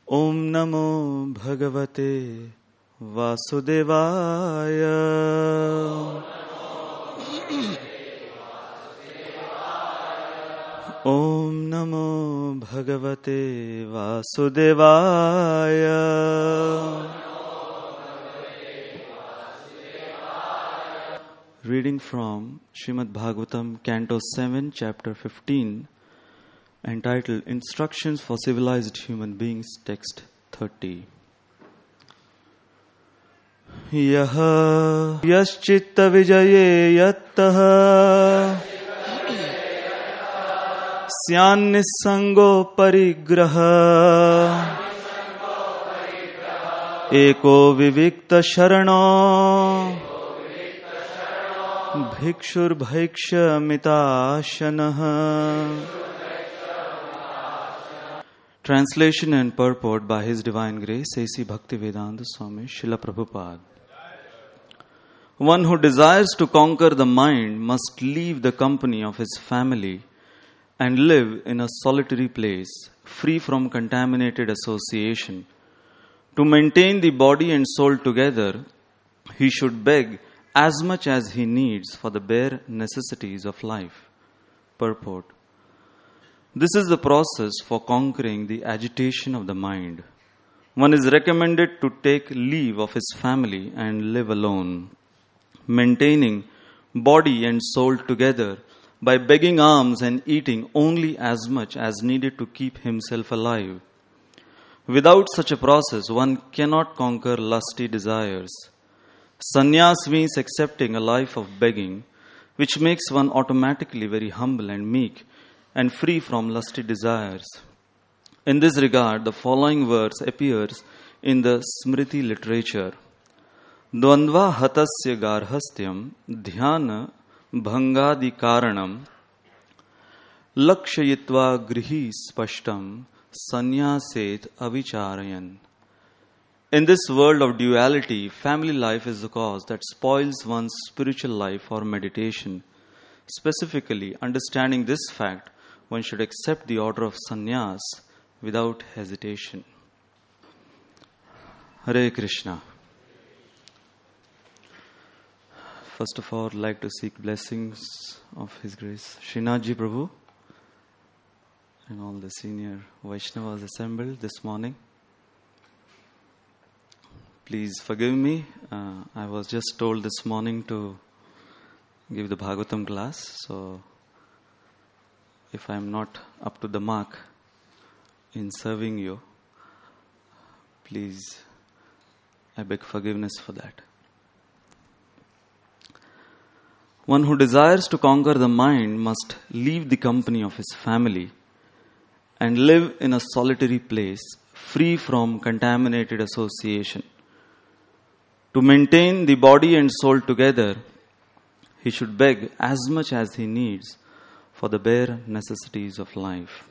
Om Namo Bhagavate Vasudevaya. Om Namo Bhagavate Vasudevaya. Reading from Srimad Bhagavatam, Canto 7, Chapter 15, entitled Instructions for Civilized Human Beings, Text 30. Yaha yaschitta vijaye yattaha syan nisango parigraha eko vivikta sharano bhikshur bhaiksha mitashanaha. Translation and purport by His Divine Grace, A.C. Bhaktivedanta Swami Srila Prabhupada. One who desires to conquer the mind must leave the company of his family and live in a solitary place, free from contaminated association. To maintain the body and soul together, he should beg as much as he needs for the bare necessities of life. Purport. This is the process for conquering the agitation of the mind. One is recommended to take leave of his family and live alone, maintaining body and soul together by begging alms and eating only as much as needed to keep himself alive. Without such a process, one cannot conquer lusty desires. Sannyas means accepting a life of begging, which makes one automatically very humble and meek and free from lusty desires. In this regard, the following verse appears in the Smriti literature. Dvandva hatasya garhastyam dhyana bhangadi karanam lakshayitva grihi spashtam sanyaset avicharayan. In this world of duality, family life is the cause that spoils one's spiritual life or meditation. Specifically, understanding this fact, one should accept the order of sannyas without hesitation. Hare Krishna. First of all, I'd like to seek blessings of His Grace Srinathji Prabhu and all the senior Vaishnavas assembled this morning. Please forgive me. I was just told this morning to give the Bhagavatam class, so if I am not up to the mark in serving you, please, I beg forgiveness for that. One who desires to conquer the mind must leave the company of his family and live in a solitary place, free from contaminated association. To maintain the body and soul together, he should beg as much as he needs for the bare necessities of life.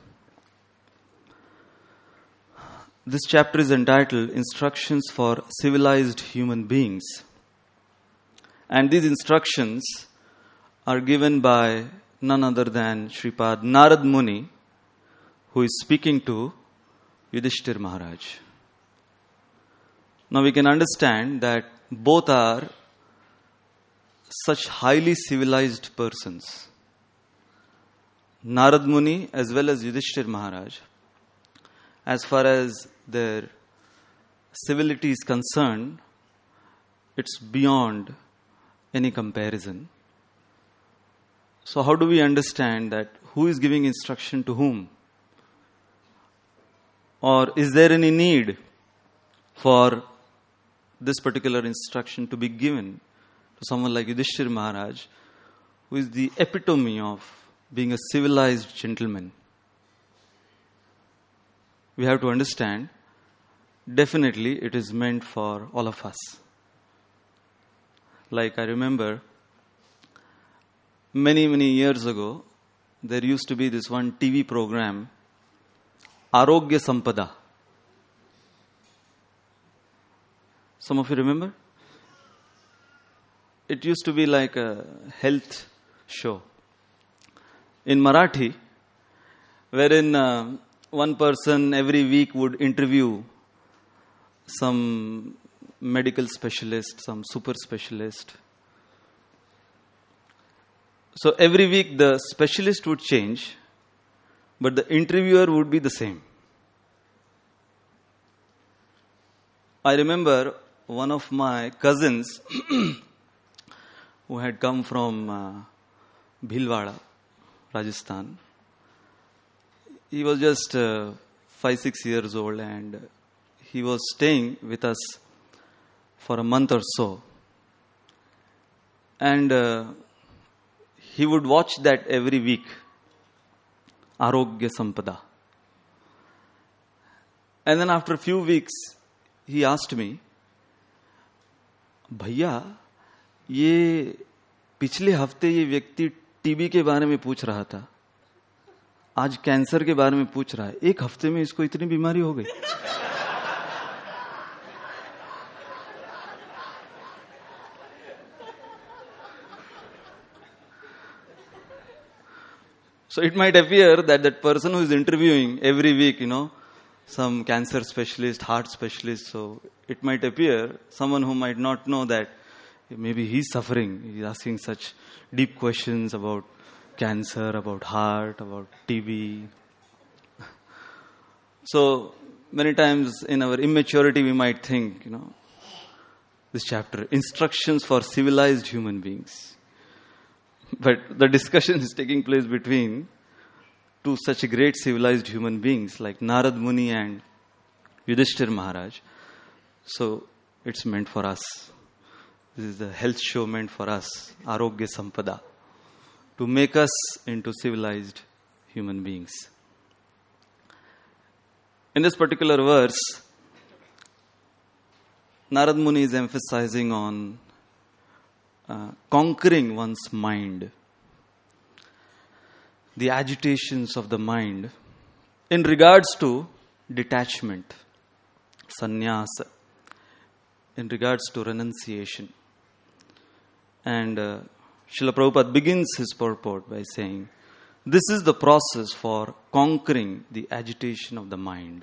This chapter is entitled Instructions for Civilized Human Beings. And these instructions are given by none other than Shripad Narad Muni, who is speaking to Yudhishthir Maharaj. Now we can understand that both are such highly civilized persons. Narad Muni as well as Yudhishthir Maharaj, as far as their civility is concerned, it's beyond any comparison. So how do we understand that who is giving instruction to whom? Or is there any need for this particular instruction to be given to someone like Yudhishthir Maharaj, who is the epitome of being a civilized gentleman? We have to understand, definitely it is meant for all of us. Like I remember, many years ago, there used to be this one TV program, Arogya Sampada. Some of you remember? It used to be like a health show in Marathi, wherein one person every week would interview some medical specialist, some super specialist. So every week the specialist would change, but the interviewer would be the same. I remember one of my cousins who had come from Bhilwara, Rajasthan. He was just 5-6 years old, and he was staying with us for a month or so. And he would watch that every week, Arogya Sampada. And then after a few weeks, he asked me, भैया ये पिछले हफ्ते ये व्यक्ति TB के बारे में पूछ रहा था, आज कैंसर के बारे में पूछ रहा है, एक हफ्ते में इसको इतनी बीमारी हो गई. So it might appear that that person who is interviewing every week, some cancer specialist, heart specialist, so it might appear someone who might not know that maybe he's suffering. He's asking such deep questions about cancer, about heart, about TB. So many times in our immaturity we might think, this chapter, instructions for civilized human beings. But the discussion is taking place between two such great civilized human beings like Narad Muni and Yudhishthir Maharaj. So it's meant for us. This is the health show meant for us, Arogya Sampada, to make us into civilized human beings. In this particular verse, Narad Muni is emphasizing on conquering one's mind, the agitations of the mind in regards to detachment, sannyasa, in regards to renunciation. And Srila Prabhupada begins his purport by saying, this is the process for conquering the agitation of the mind.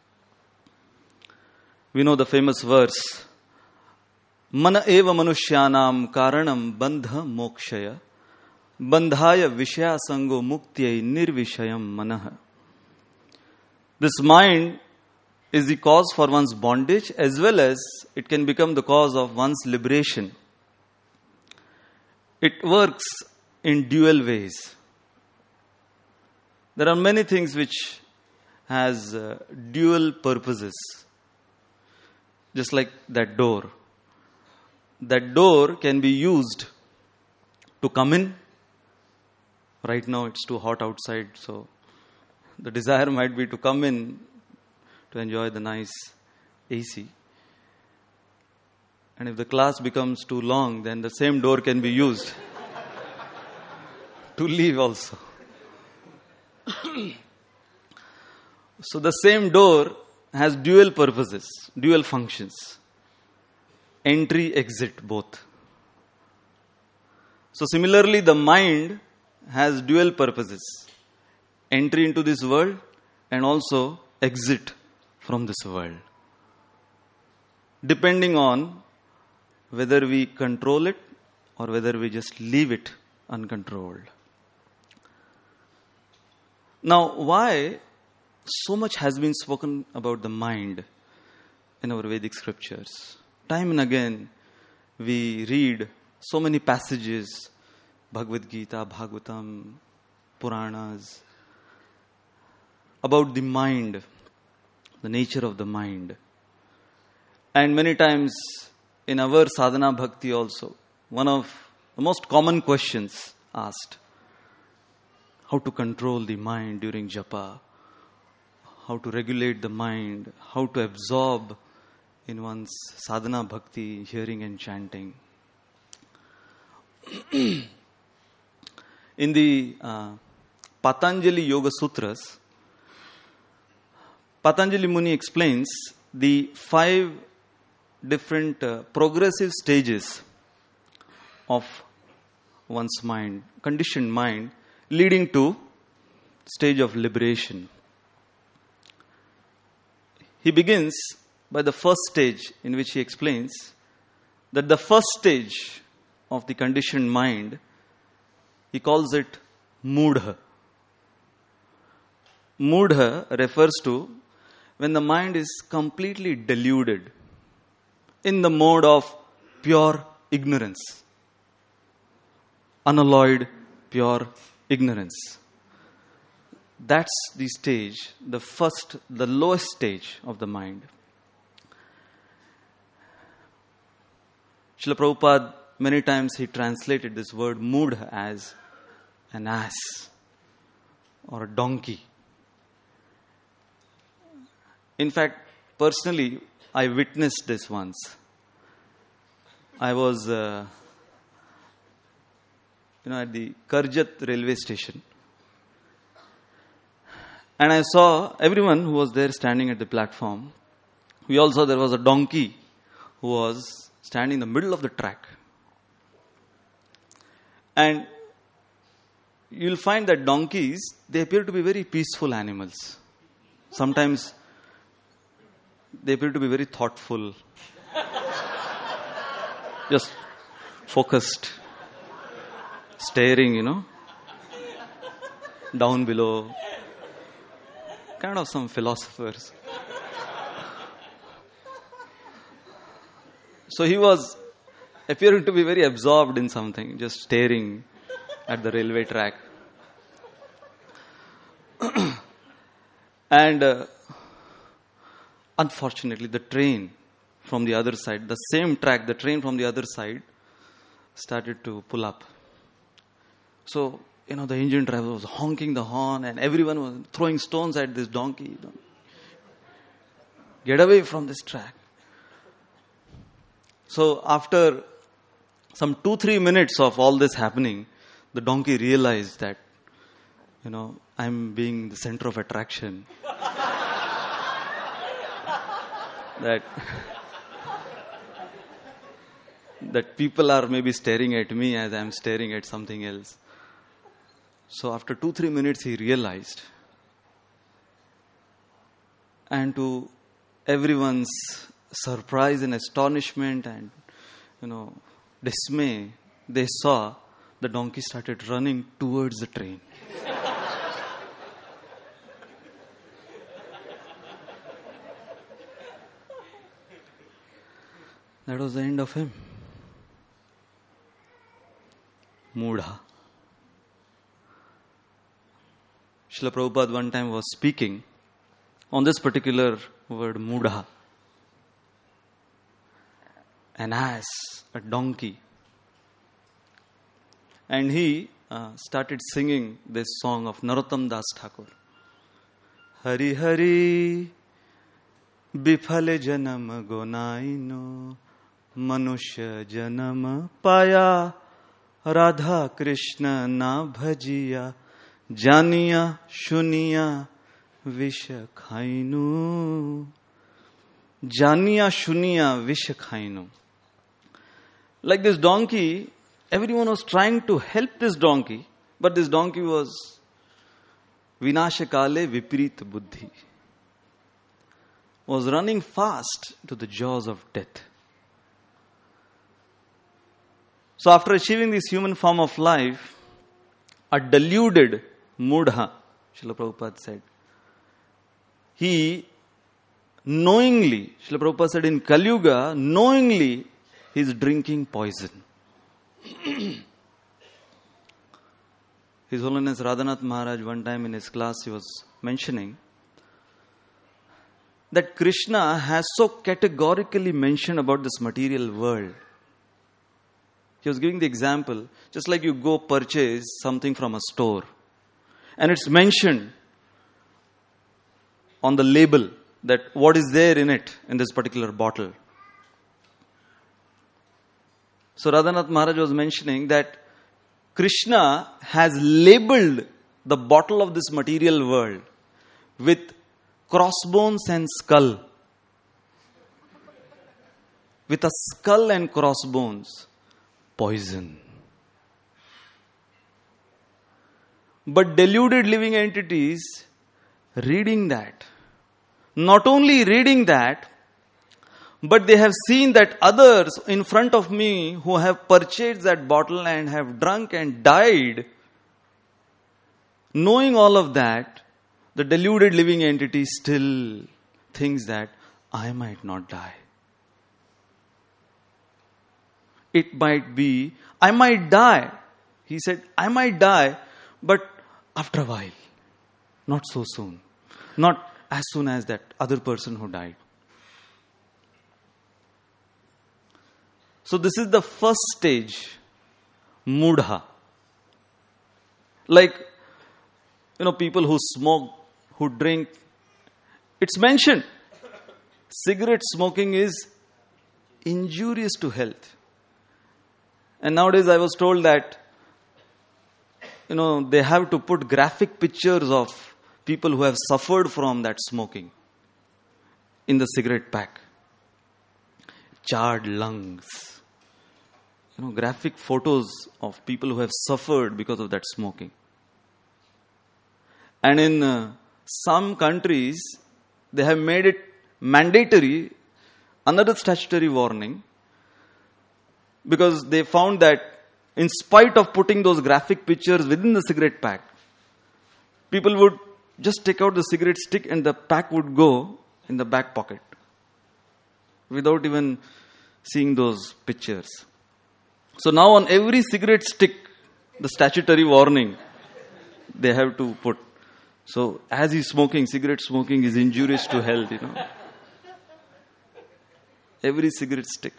We know the famous verse, Mana eva manushyanam karanam bandha mokshaya bandhaya vishaya sango muktiyai nirvishayam manaha. This mind is the cause for one's bondage as well as it can become the cause of one's liberation. It works in dual ways. There are many things which has dual purposes. Just like that door. That door can be used to come in. Right now it's too hot outside, so the desire might be to come in to enjoy the nice AC. And if the class becomes too long, then the same door can be used to leave also. So the same door has dual purposes, dual functions. Entry, exit, both. So similarly, the mind has dual purposes. Entry into this world and also exit from this world. Depending on whether we control it or whether we just leave it uncontrolled. Now, why so much has been spoken about the mind in our Vedic scriptures? Time and again, we read so many passages, Bhagavad Gita, Bhagavatam, Puranas, about the mind, the nature of the mind. And many times in our sadhana bhakti also, one of the most common questions asked, how to control the mind during japa, how to regulate the mind, how to absorb in one's sadhana bhakti, hearing and chanting. In the Patanjali Yoga Sutras, Patanjali Muni explains the 5 different progressive stages of one's mind, conditioned mind, leading to stage of liberation. he begins by the first stage, in which he explains that the first stage of the conditioned mind, he calls it moodha. Moodha refers to when the mind is completely deluded in the mode of pure ignorance, unalloyed pure ignorance. That's the stage, the lowest stage of the mind. Srila Prabhupada, many times he translated this word moodha as an ass or a donkey. In fact, personally, I witnessed this once. I was, at the Karjat railway station. And I saw everyone who was there standing at the platform. We all saw there was a donkey who was standing in the middle of the track. And you'll find that donkeys, they appear to be very peaceful animals. Sometimes they appear to be very thoughtful, just focused, staring, down below. Kind of some philosophers. So he was appearing to be very absorbed in something, just staring at the railway track. And unfortunately, the train from the other side, the same track, the train from the other side started to pull up. So, the engine driver was honking the horn and everyone was throwing stones at this donkey. Get away from this track. So after some 2-3 minutes of all this happening, the donkey realized that, I'm being the center of attraction. that people are maybe staring at me as I'm staring at something else. So after 2-3 minutes, he realized. And to everyone's surprise and astonishment and, dismay, they saw the donkey started running towards the train. That was the end of him. Moodha. Srila Prabhupada one time was speaking on this particular word, moodha. An ass, a donkey. And he started singing this song of Narottam Das Thakur. Hari Hari Bifale Janam Gonaino Manushya Janam Paya Radha Krishna Na Bhajiya Janiya Shuniya Visha Khainu. Janiya Shuniya Visha Khainu. Like this donkey, everyone was trying to help this donkey, but this donkey was Vinashakale Viparita Buddhi. Was running fast to the jaws of death. So after achieving this human form of life, a deluded moodha, Srila Prabhupada said, he knowingly, Srila Prabhupada said in Kali Yuga, knowingly he is drinking poison. His Holiness Radhanath Maharaj, one time in his class, he was mentioning that Krishna has so categorically mentioned about this material world. He was giving the example, just like you go purchase something from a store, and it's mentioned on the label that what is there in it, in this particular bottle. So Radhanath Maharaj was mentioning that Krishna has labeled the bottle of this material world with crossbones and skull. With a skull and crossbones, poison. But deluded living entities, reading that, Not only reading that, but they have seen that others in front of me who have purchased that bottle and have drunk and died. Knowing all of that, the deluded living entity still thinks that I might not die. It might be, I might die. He said, I might die, but after a while. Not so soon. Not as soon as that other person who died. So this is the first stage, mudha. Like, people who smoke, who drink, it's mentioned. Cigarette smoking is injurious to health. And nowadays I was told that, they have to put graphic pictures of people who have suffered from that smoking in the cigarette pack. Charred lungs. Graphic photos of people who have suffered because of that smoking. And in some countries, they have made it mandatory, another statutory warning, because they found that in spite of putting those graphic pictures within the cigarette pack, people would just take out the cigarette stick and the pack would go in the back pocket without even seeing those pictures. So now on every cigarette stick, the statutory warning they have to put. So as he's smoking, cigarette smoking is injurious to health, Every cigarette stick.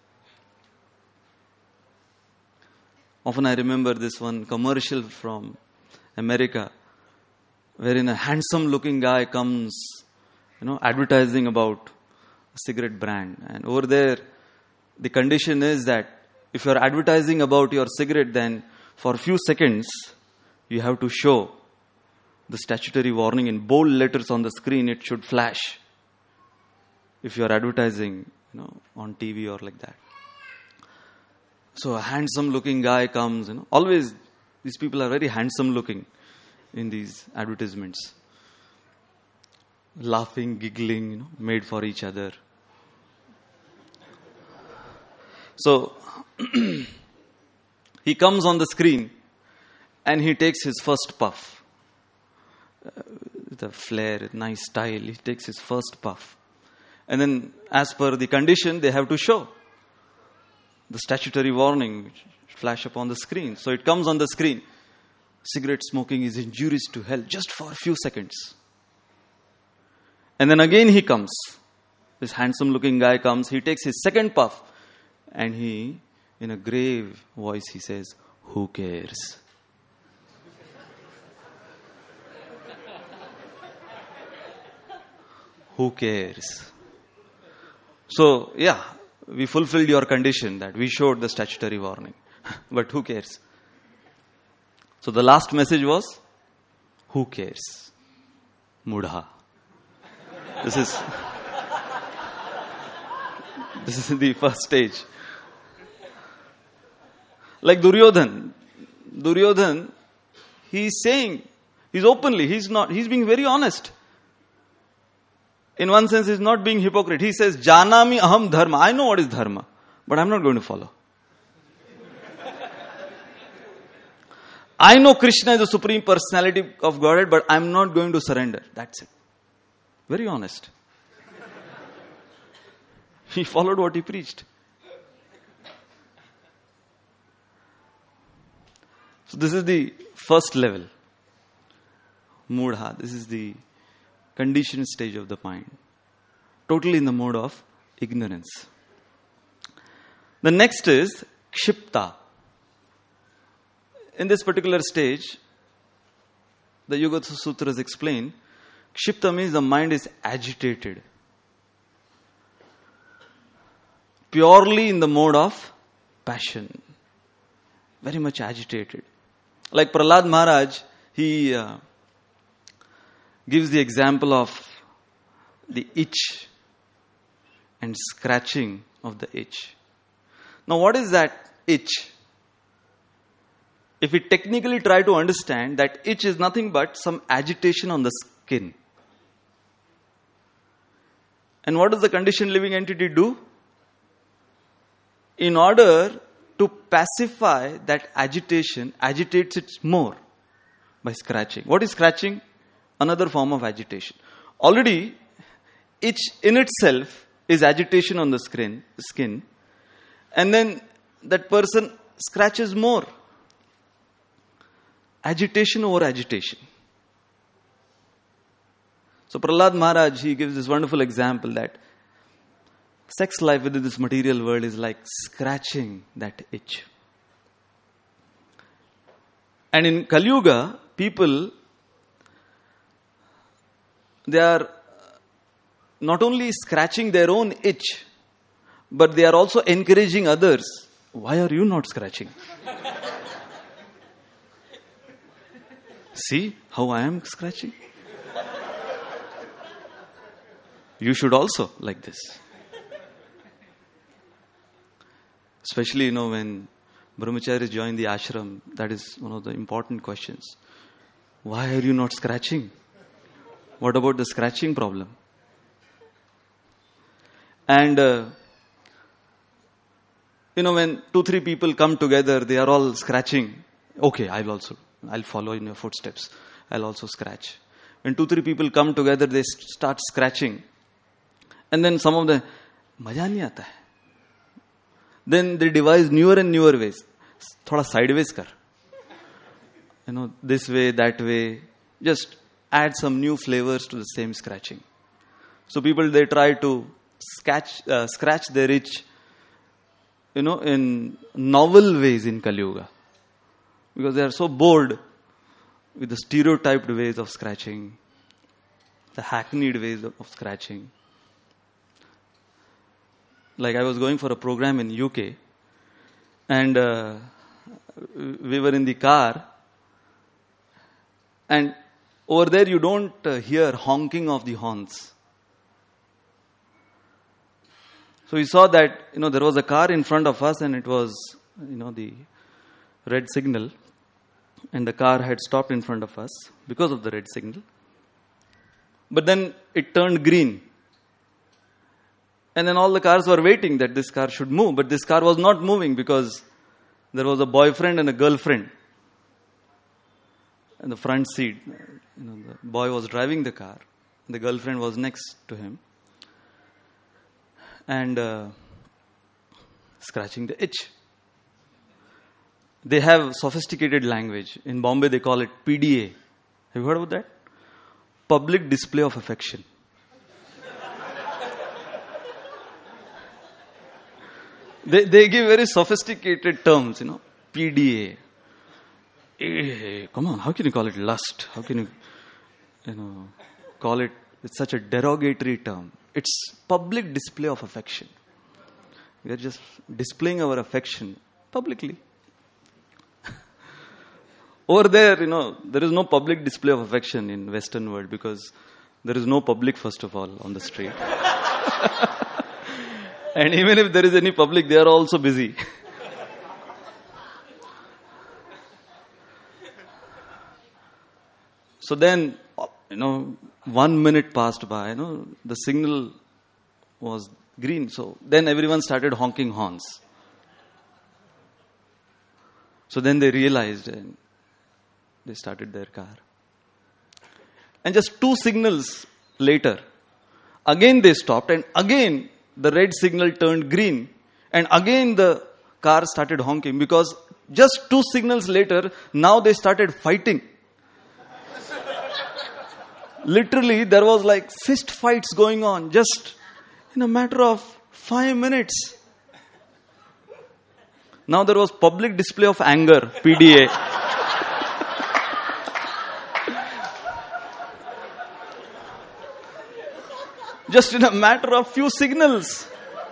Often I remember this one commercial from America, wherein a handsome looking guy comes, advertising about a cigarette brand. And over there, the condition is that if you are advertising about your cigarette, then for a few seconds, you have to show the statutory warning in bold letters on the screen. It should flash if you are advertising, on TV or like that. So a handsome looking guy comes, always these people are very handsome looking in these advertisements. Laughing, giggling, made for each other. So he comes on the screen and he takes his first puff. With a flair, nice style, he takes his first puff. And then as per the condition, they have to show the statutory warning which flash up on the screen. So it comes on the screen. Cigarette smoking is injurious to health, just for a few seconds. And then again he comes. This handsome looking guy comes. He takes his second puff. And he, in a grave voice, he says, who cares? Who cares? So, we fulfilled your condition that we showed the statutory warning. But who cares? So the last message was, who cares? Mudha. This is the first stage. Like Duryodhan, he's saying, he's being very honest. In one sense, he's not being hypocrite. He says, Janami aham dharma. I know what is dharma, but I'm not going to follow. I know Krishna is the Supreme Personality of Godhead, but I'm not going to surrender. That's it. Very honest. He followed what he preached. So this is the first level. Mudha. This is the conditioned stage of the mind. Totally in the mode of ignorance. The next is Kshipta. In this particular stage, the Yoga Sutras explain, Kshipta means the mind is agitated. Purely in the mode of passion. Very much agitated. Like Prahlad Maharaj, he gives the example of the itch and scratching of the itch. Now what is that itch? If we technically try to understand, that itch is nothing but some agitation on the skin. And what does the conditioned living entity do? In order to pacify that agitation, agitates it more by scratching. What is scratching? Another form of agitation. Already, itch in itself is agitation on the skin. And then that person scratches more. Agitation over agitation. So Prahlad Maharaj, he gives this wonderful example that sex life within this material world is like scratching that itch. And in Kali Yuga, people, they are not only scratching their own itch, but they are also encouraging others. Why are you not scratching? See how I am scratching? You should also like this. Especially, when brahmacharis join the ashram, that is one of the important questions. Why are you not scratching? What about the scratching problem? And, when 2-3 people come together, they are all scratching. Okay, I'll follow in your footsteps. I'll also scratch. When 2-3 people come together, they start scratching. And then some of them, maja nahi aata hai. Then they devise newer and newer ways. Thoda sideways kar. This way, that way. Just add some new flavors to the same scratching. So people, they try to scratch their itch, in novel ways in Kali Yuga. Because they are so bored with the stereotyped ways of scratching, the hackneyed ways of scratching. Like I was going for a program in UK, and we were in the car, and over there you don't hear honking of the horns. So we saw that, there was a car in front of us, and it was, the red signal, and the car had stopped in front of us because of the red signal. But then it turned green. And then all the cars were waiting that this car should move. But this car was not moving because there was a boyfriend and a girlfriend in the front seat. The boy was driving the car. The girlfriend was next to him. And scratching the itch. They have sophisticated language. In Bombay, they call it PDA. Have you heard about that? Public display of affection. They give very sophisticated terms, PDA. Hey, come on, how can you call it lust? How can you, call it with such a derogatory term? It's public display of affection. We are just displaying our affection publicly. Over there, there is no public display of affection in Western world because there is no public, first of all, on the street. And even if there is any public, they are also busy. So then, 1 minute passed by, the signal was green. So then everyone started honking horns. So then they realized and they started their car. And just 2 signals later, again they stopped, and again the red signal turned green, and again the car started honking, because just 2 signals later, now they started fighting. Literally, there was like fist fights going on just in a matter of 5 minutes. Now there was public display of anger, PDA. Just in a matter of few signals.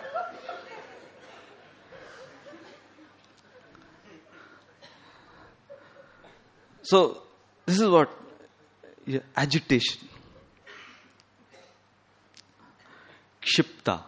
So, this is what? Agitation. Kshipta.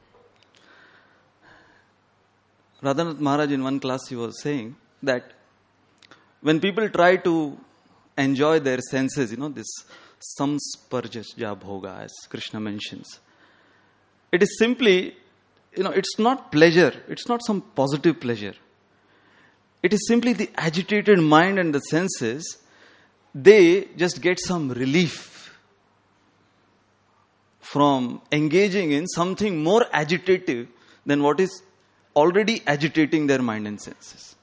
Radhanath Maharaj in one class, he was saying that when people try to enjoy their senses, this samsparjasya bhoga, as Krishna mentions, it is simply, it's not pleasure. It's not some positive pleasure. It is simply the agitated mind and the senses, they just get some relief from engaging in something more agitative than what is already agitating their mind and senses.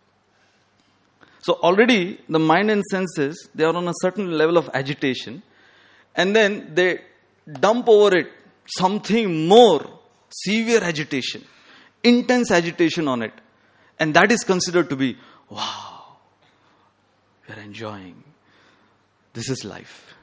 So already the mind and senses, they are on a certain level of agitation, and then they dump over it something more severe agitation, intense agitation on it. And that is considered to be, wow, we are enjoying. This is life.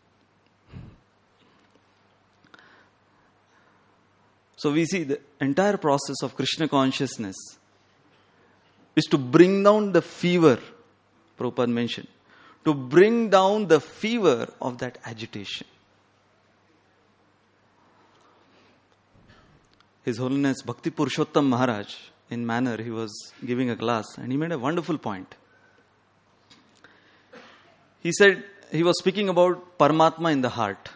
So we see the entire process of Krishna consciousness is to bring down the fever, Prabhupada mentioned, to bring down the fever of that agitation. His Holiness Bhakti Purushottam Maharaj, in manner, he was giving a class and he made a wonderful point. He said, he was speaking about Paramatma in the heart.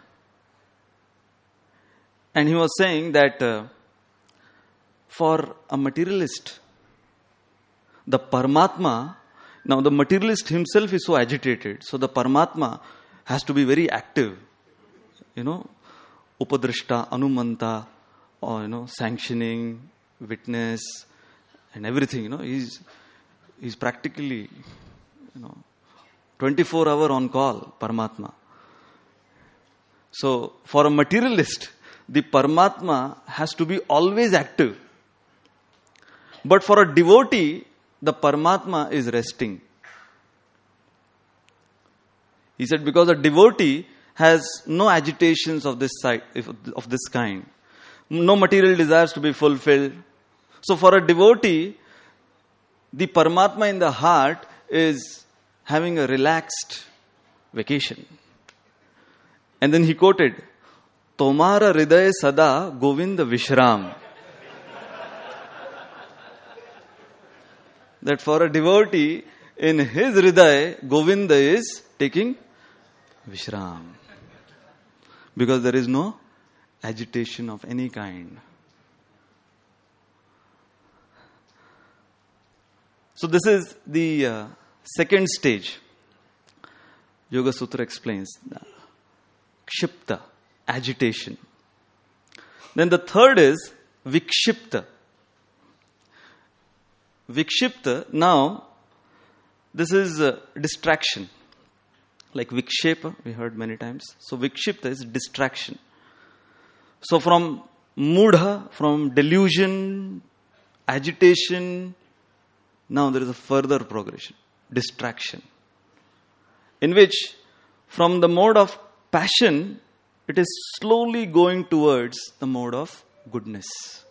And he was saying that for a materialist, the Paramatma, now the materialist himself is so agitated, so the Paramatma has to be very active. Upadrashta, Anumanta, or sanctioning, witness, and everything. He's practically 24-hour on call, Paramatma. So for a materialist, the Paramatma has to be always active. But for a devotee, the Paramatma is resting. He said, because a devotee has no agitations of this kind, no material desires to be fulfilled. So for a devotee, the Paramatma in the heart is having a relaxed vacation. And then he quoted, Tomara Hriday Sada Govinda Vishram. That for a devotee, in his Hriday, Govinda is taking Vishram. Because there is no agitation of any kind. So this is the second stage. Yoga Sutra explains. Kshipta, agitation. Then the third is Vikshipta. Vikshipta, now, this is distraction. Like Vikshepa, we heard many times. So Vikshipta is distraction. So from mudha, from delusion, agitation, now there is a further progression, distraction. In which, from the mode of passion, it is slowly going towards the mode of goodness.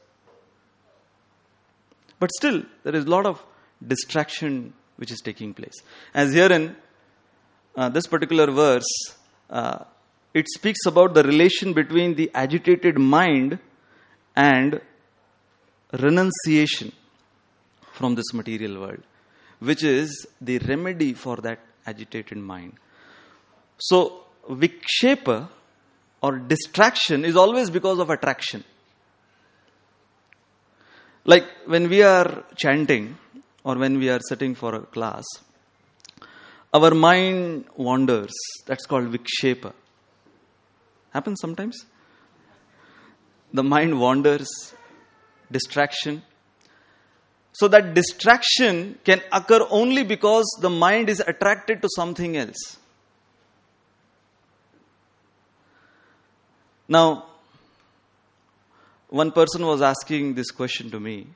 But still, there is a lot of distraction which is taking place. As here in this particular verse, it speaks about the relation between the agitated mind and renunciation from this material world, which is the remedy for that agitated mind. So, vikshepa or distraction is always because of attraction. Like when we are chanting or when we are sitting for a class, our mind wanders. That's called vikshepa. Happens sometimes. The mind wanders, distraction. So that distraction can occur only because the mind is attracted to something else. Now, one person was asking this question to me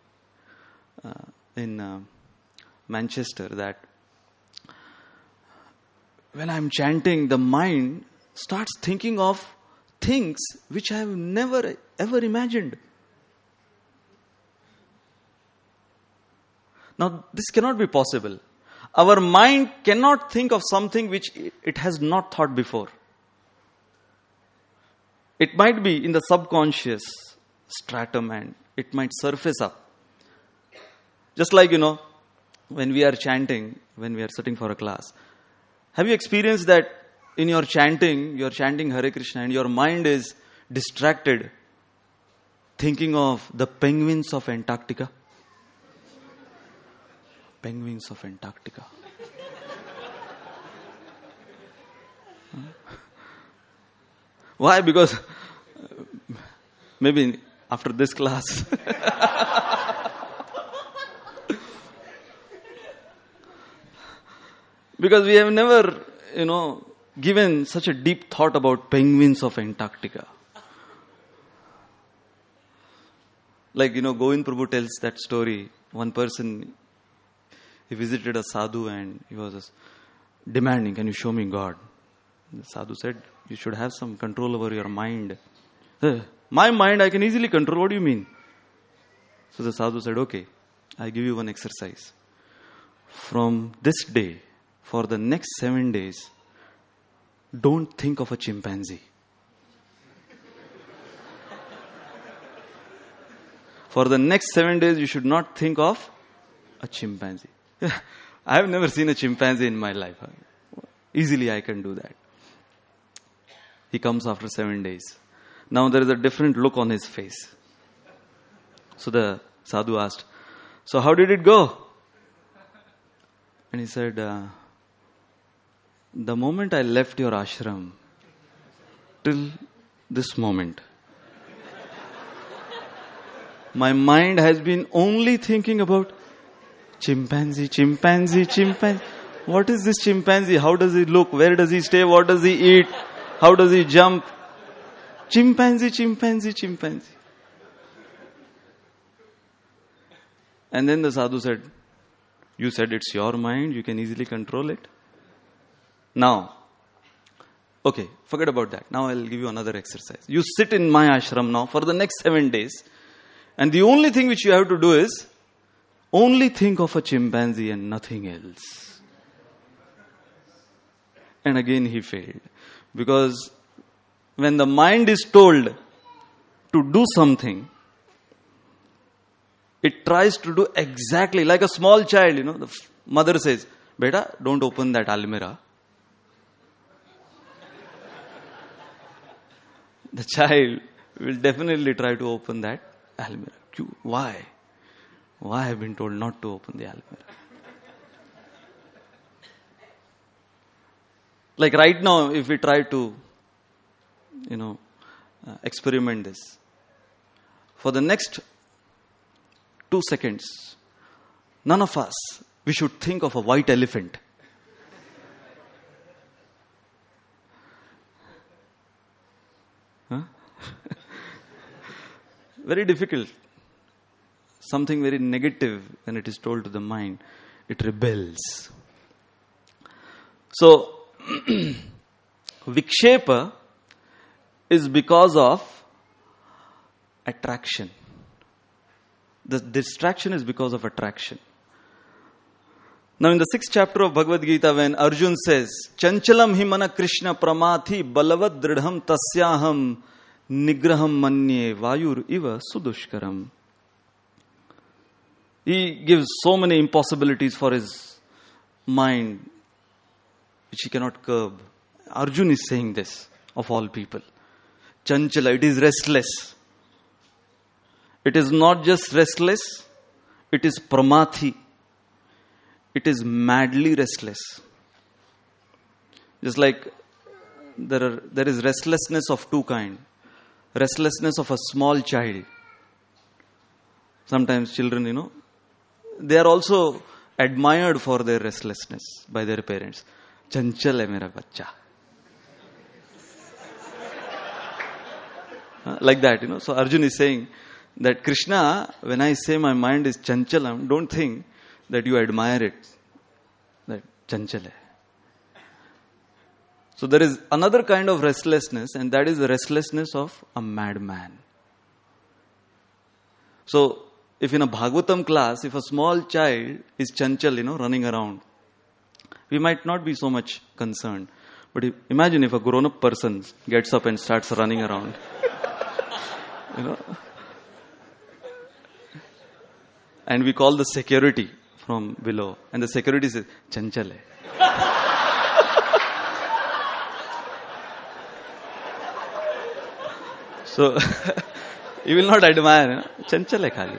in Manchester, that when I'm chanting, the mind starts thinking of things which I have never ever imagined. Now, this cannot be possible. Our mind cannot think of something which it has not thought before. It might be in the subconscious stratum and it might surface up. Just like, when we are chanting, when we are sitting for a class. Have you experienced that in your chanting, you're chanting Hare Krishna and your mind is distracted thinking of the penguins of Antarctica? Penguins of Antarctica. Why? Because maybe after this class. Because we have never, given such a deep thought about penguins of Antarctica. Like, Govind Prabhu tells that story. One person, he visited a sadhu and he was just demanding, can you show me God? The sadhu said, you should have some control over your mind. My mind I can easily control. What do you mean? So the sadhu said, okay, I give you one exercise. From this day, for the next 7 days, don't think of a chimpanzee. For the next 7 days, you should not think of a chimpanzee. I have never seen a chimpanzee in my life. Easily I can do that. He comes after 7 days. Now there is a different look on his face. So the sadhu asked, so how did it go? And he said, the moment I left your ashram, till this moment, my mind has been only thinking about chimpanzee. What is this chimpanzee? How does he look? Where does he stay? What does he eat? How does he jump? Chimpanzee. And then the sadhu said, you said it's your mind, you can easily control it. Now, okay, forget about that. Now I'll give you another exercise. You sit in my ashram now for the next 7 days. And the only thing which you have to do is only think of a chimpanzee and nothing else. And again he failed. Because when the mind is told to do something, it tries to do exactly like a small child, the mother says, Beta, don't open that almirah. The child will definitely try to open that almirah. Why? Why have been told not to open the almirah? Like right now, if we try to, experiment this, for the next 2 seconds, none of us, we should think of a white elephant. Huh? Very difficult. Something very negative when it is told to the mind, it rebels. So, Vikshepa is because of attraction. The distraction is because of attraction. Now in the 6th chapter of Bhagavad Gita, when Arjun says, Chanchalam hi mana Krishna pramathi balavad dridham tasyaham nigraham manye vayur iva sudushkaram. He gives so many impossibilities for his mind, which he cannot curb. Arjun is saying this, of all people. Chanchala, it is restless. It is not just restless, it is pramathi. It is madly restless. Just like there is restlessness of two kinds. Restlessness of a small child. Sometimes children, they are also admired for their restlessness by their parents. Chanchal hai mera bachcha. Like that, So Arjun is saying that Krishna, when I say my mind is chanchalam, don't think that you admire it. That chanchal hai. So there is another kind of restlessness, and that is the restlessness of a madman. So if in a Bhagavatam class, if a small child is chanchal, running around, we might not be so much concerned. But imagine if a grown-up person gets up and starts running around. And we call the security from below. And the security says, chanchal hai. So, You will not admire. Chanchal hai khali.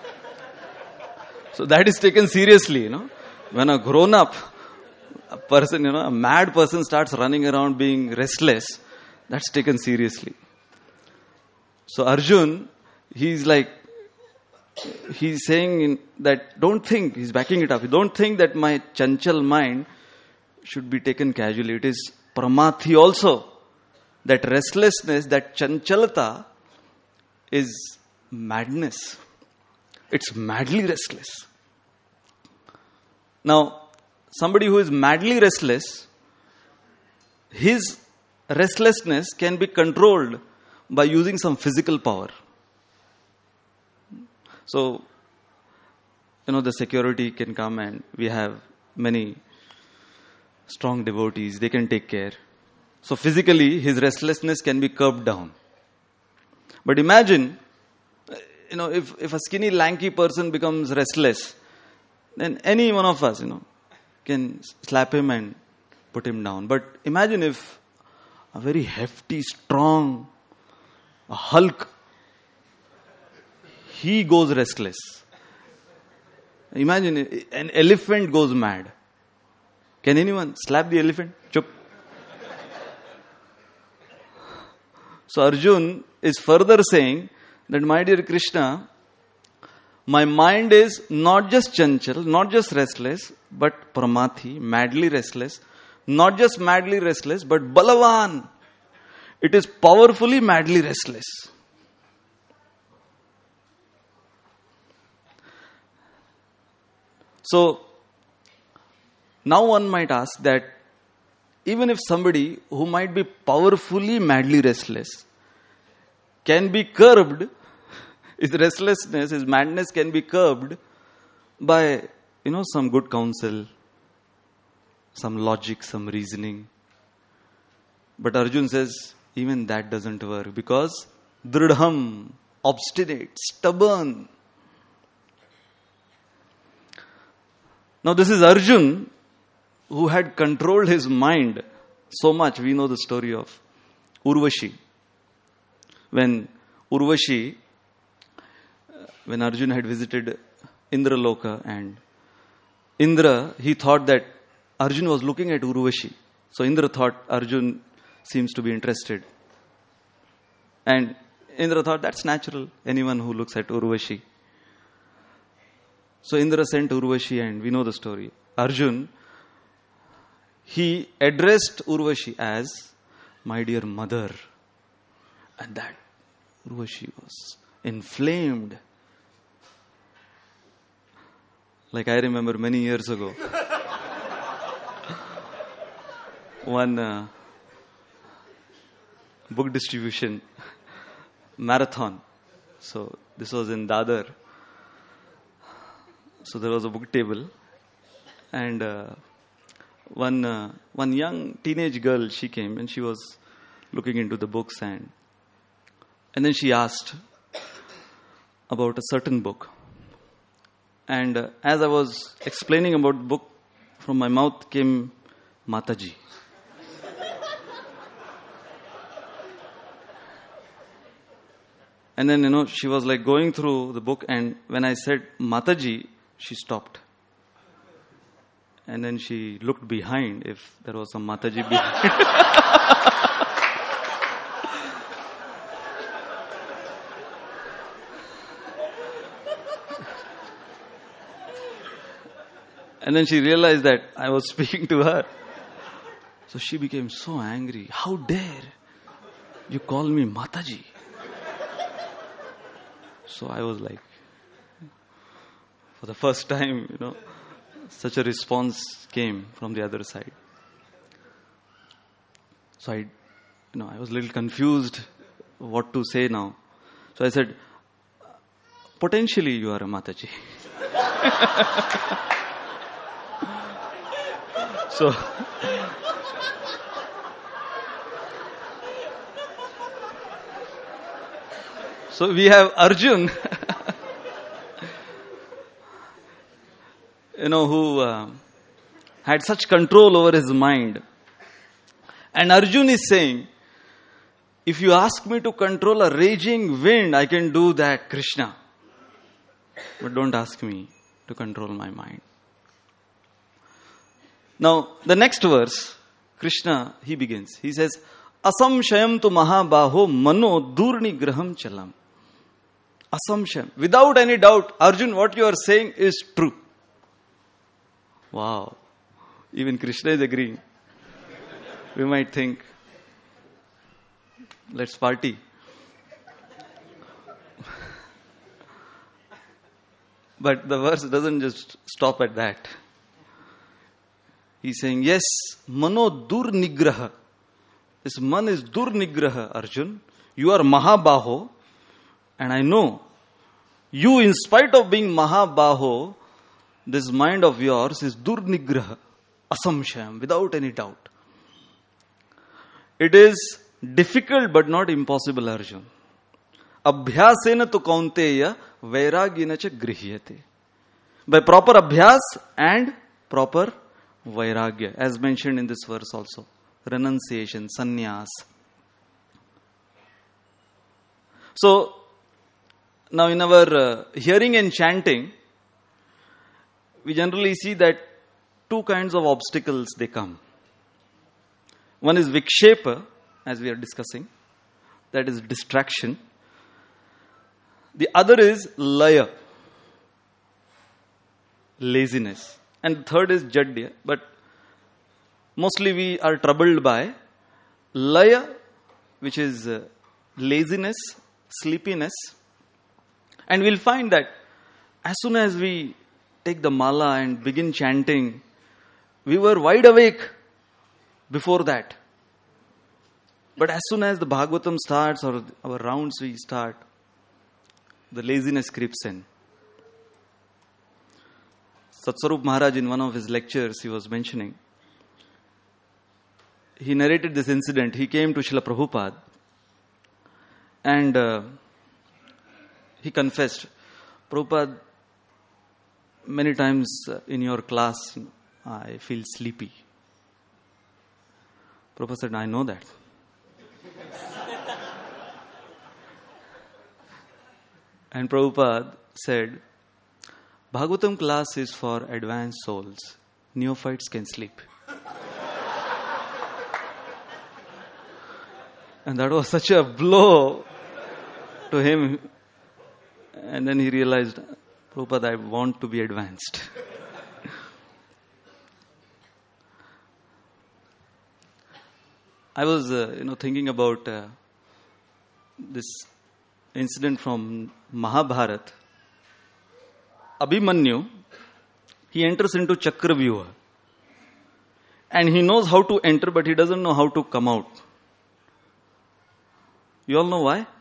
So that is taken seriously, When a grown-up person, a mad person starts running around being restless, that's taken seriously. So Arjun, he's saying that don't think, he's backing it up. Don't think that my chanchal mind should be taken casually. It is pramathi also. That restlessness, that chanchalata is madness. It's madly restless. Now, somebody who is madly restless, his restlessness can be controlled by using some physical power. So, the security can come and we have many strong devotees. They can take care. So physically, his restlessness can be curbed down. But imagine, if a skinny, lanky person becomes restless, then any one of us, can slap him and put him down. But imagine if a very hefty, strong, a Hulk, he goes restless. Imagine an elephant goes mad. Can anyone slap the elephant? Chup. So Arjun is further saying that, my dear Krishna, my mind is not just chanchal, not just restless, but pramathi, madly restless. Not just madly restless, but balavan. It is powerfully madly restless. So, now one might ask that even if somebody who might be powerfully madly restless can be curbed, his restlessness, his madness can be curbed by, some good counsel, some logic, some reasoning. But Arjun says, even that doesn't work because dridham, obstinate, stubborn. Now this is Arjun who had controlled his mind so much. We know the story of Urvashi. When Arjun had visited Indraloka, and Indra, he thought that Arjun was looking at Urvashi. So Indra thought Arjun seems to be interested. And Indra thought that's natural, anyone who looks at Urvashi. So Indra sent Urvashi, and we know the story. Arjun, he addressed Urvashi as my dear mother. And that Urvashi was inflamed. Like I remember many years ago, one book distribution marathon. So this was in Dadar. So there was a book table, and one young teenage girl, she came and she was looking into the books, and then she asked about a certain book. And as I was explaining about the book, from my mouth came Mataji. And then, she was like going through the book, and when I said Mataji, she stopped. And then she looked behind if there was some Mataji behind. And then she realized that I was speaking to her. So she became so angry. How dare you call me Mataji? So I was like, for the first time, such a response came from the other side. So I was a little confused what to say now. So I said, potentially you are a Mataji. So we have Arjun, who had such control over his mind. And Arjun is saying If you ask me to control a raging wind, I can do that, Krishna. But don't ask me to control my mind. Now, the next verse, Krishna, he begins. He says, Asamshayam tu mahabaho mano durnigraham chalam. Asamshayam. Without any doubt, Arjun, what you are saying is true. Wow. Even Krishna is agreeing. We might think, let's party. But the verse doesn't just stop at that. He's saying, yes, mano durnigraha. This man is durnigraha, Arjun. You are Mahabaho. And I know, you in spite of being Mahabaho, this mind of yours is durnigraha, asamshayam, without any doubt. It is difficult but not impossible, Arjun. Abhyasena tu kaunteya vairagina cha grihyate. By proper abhyas and proper vairagya, as mentioned in this verse also. Renunciation, sannyas. So, now in our hearing and chanting, we generally see that two kinds of obstacles they come. One is vikshepa, as we are discussing, that is distraction. The other is laya, laziness. And the third is jadya, but mostly we are troubled by laya, which is laziness, sleepiness. And we'll find that as soon as we take the mala and begin chanting, we were wide awake before that. But as soon as the Bhagavatam starts or our rounds we start, the laziness creeps in. Satswarup Maharaj, in one of his lectures, he was mentioning, he narrated this incident. He came to Srila Prabhupada and he confessed, Prabhupada, many times in your class, I feel sleepy. Prabhupada said, I know that. And Prabhupada said, Bhagavatam class is for advanced souls. Neophytes can sleep. And that was such a blow to him. And then he realized, Prabhupada, I want to be advanced. I was, thinking about this incident from Mahabharata. Abhimanyu, he enters into Chakravyuha. And he knows how to enter, but he doesn't know how to come out. You all know why?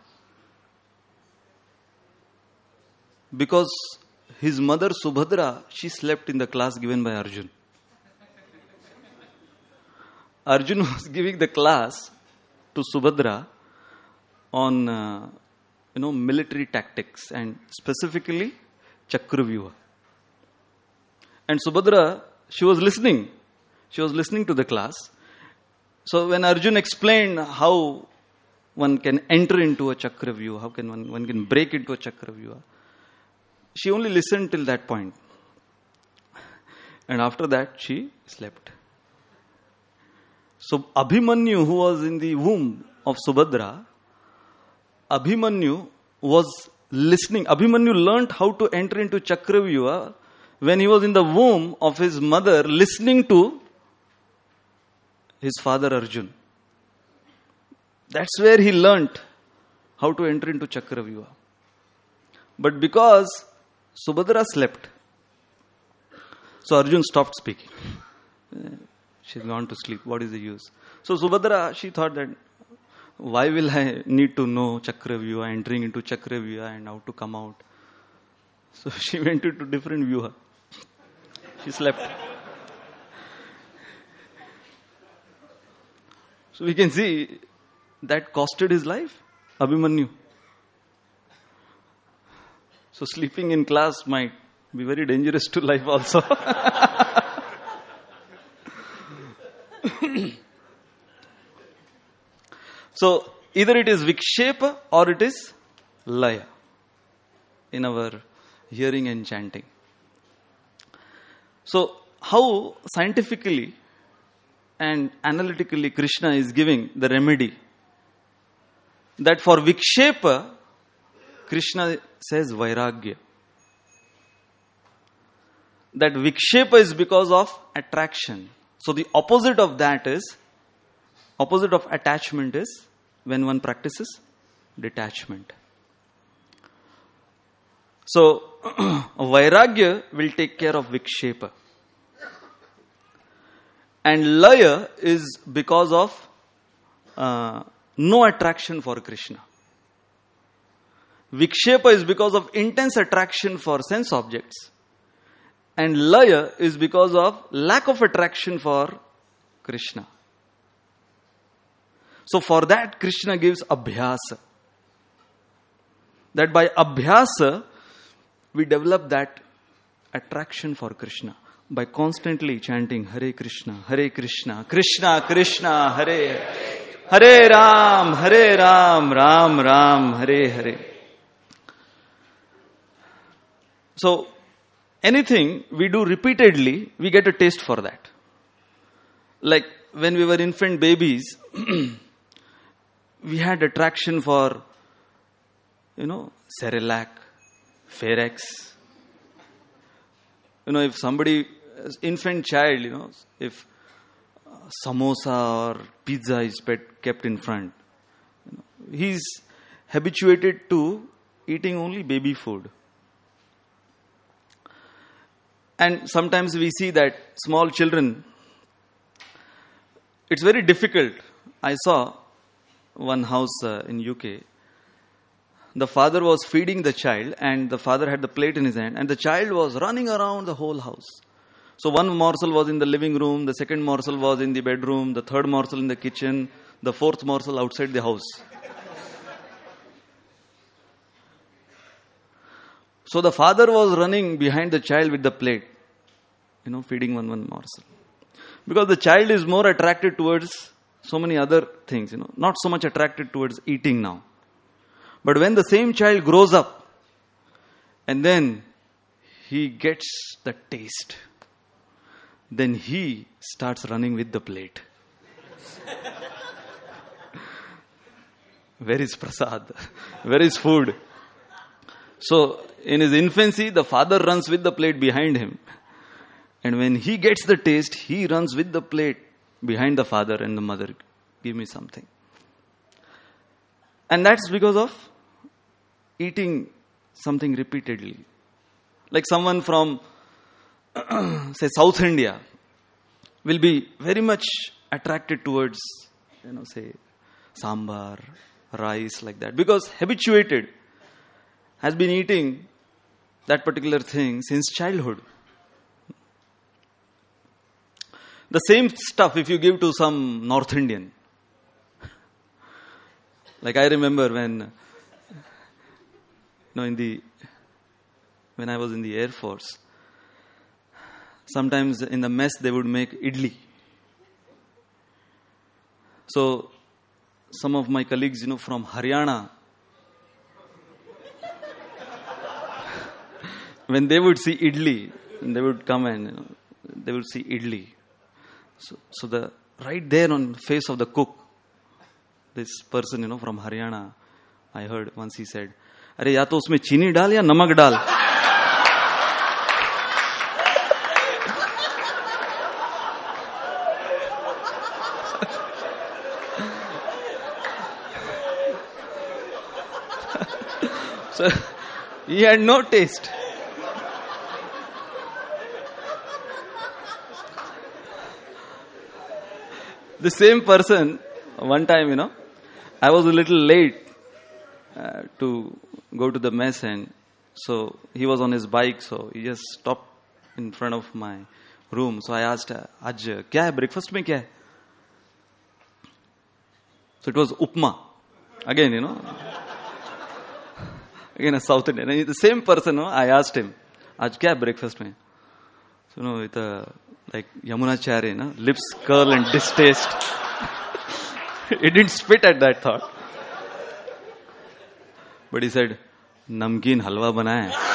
Because his mother Subhadra, she slept in the class given by Arjun. Arjun was giving the class to Subhadra on, military tactics and specifically Chakravyuha. And Subhadra, she was listening. She was listening to the class. So when Arjun explained how one can enter into a Chakravyuha, how can one can break into a Chakravyuha, she only listened till that point. And after that, she slept. So Abhimanyu, who was in the womb of Subhadra, Abhimanyu was listening. Abhimanyu learnt how to enter into Chakravyuha when he was in the womb of his mother, listening to his father Arjun. That's where he learnt how to enter into Chakravyuha. But because Subhadra slept, so Arjun stopped speaking. She's gone to sleep. What is the use? So Subhadra, she thought that, why will I need to know Chakravyuha, entering into Chakravyuha and how to come out? So she went into different vyuha. She slept. So we can see that costed his life, Abhimanyu. So sleeping in class might be very dangerous to life also. So either it is Vikshepa or it is Laya in our hearing and chanting. So, how scientifically and analytically Krishna is giving the remedy that for Vikshepa, Krishna says Vairagya. That Vikshepa is because of attraction. So the opposite of attachment is when one practices detachment. So Vairagya will take care of Vikshepa. And Laya is because of no attraction for Krishna. Vikshepa is because of intense attraction for sense objects. And Laya is because of lack of attraction for Krishna. So for that, Krishna gives Abhyasa. That by Abhyasa, we develop that attraction for Krishna. By constantly chanting Hare Krishna, Krishna Krishna, Hare Ram, Ram Ram, Hare Hare. So, anything we do repeatedly, we get a taste for that. Like when we were infant babies, we had attraction for, Cerelac, Ferex. If somebody, infant child, if samosa or pizza is kept in front, he's habituated to eating only baby food. And sometimes we see that small children, it's very difficult. I saw one house in UK. The father was feeding the child and the father had the plate in his hand and the child was running around the whole house. So one morsel was in the living room, the second morsel was in the bedroom, the third morsel in the kitchen, the fourth morsel outside the house. So the father was running behind the child with the plate, feeding one morsel. Because the child is more attracted towards so many other things, not so much attracted towards eating now. But when the same child grows up and then he gets the taste, then he starts running with the plate. Where is prasad? Where is food? So in his infancy, the father runs with the plate behind him. And when he gets the taste, he runs with the plate behind the father and the mother. Give me something. And that's because of eating something repeatedly. Like someone from, say, South India will be very much attracted towards, say, sambar, rice, like that. Because habituated, has been eating that particular thing since childhood. The same stuff if you give to some North Indian. Like I remember when I was in the Air Force, sometimes in the mess they would make idli. So some of my colleagues, from Haryana, when they would see idli, they would come and they would see idli. So the right there on the face of the cook, this person, from Haryana, I heard once he said, "Arey ya to usme chini dal ya namak dal." So he had no taste. The same person, one time, I was a little late to go to the mess, and so he was on his bike, so he just stopped in front of my room. So I asked, "Aj kya hai breakfast mein kya hai?" So it was upma. Again, again a South Indian. And the same person, I asked him, "Aj kya hai breakfast mein?" So with like Yamunacharya, lips curl and distaste. He didn't spit at that thought. But he said, namkeen halwa bana hai.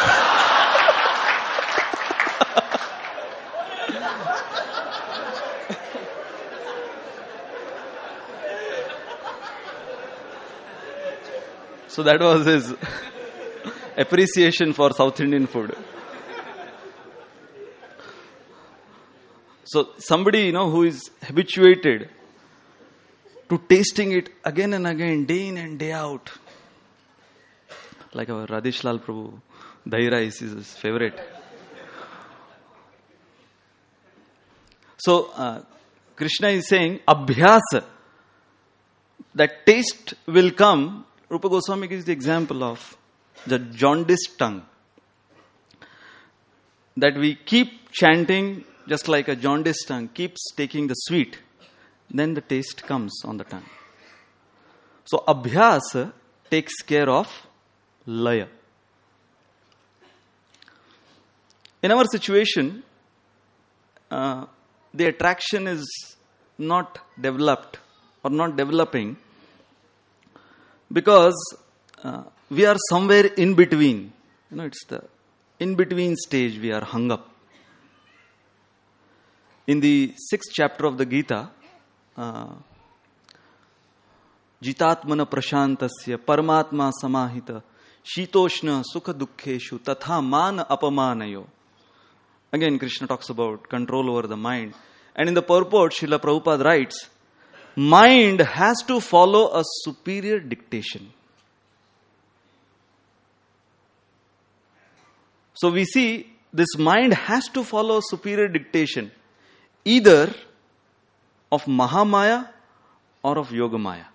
So that was his appreciation for South Indian food. So somebody, who is habituated to tasting it again and again, day in and day out. Like our Radhesh Lal Prabhu, dahi rice is his favorite. So Krishna is saying, abhyasa, that taste will come. Rupa Goswami gives the example of the jaundiced tongue. That we keep chanting just like a jaundiced tongue keeps taking the sweet, then the taste comes on the tongue. So abhyasa takes care of laya. In our situation, the attraction is not developed or not developing because we are somewhere in between. It's the in-between stage we are hung up. In the 6th chapter of the Gita, Jitatmana prashantasya paramatma samahita shitoshna sukha dukkheshu tatha man apamanayo. Again, Krishna talks about control over the mind. And in the purport, Srila Prabhupada writes, mind has to follow a superior dictation. So we see this mind has to follow a superior dictation, either of Mahamaya or of Yogamaya.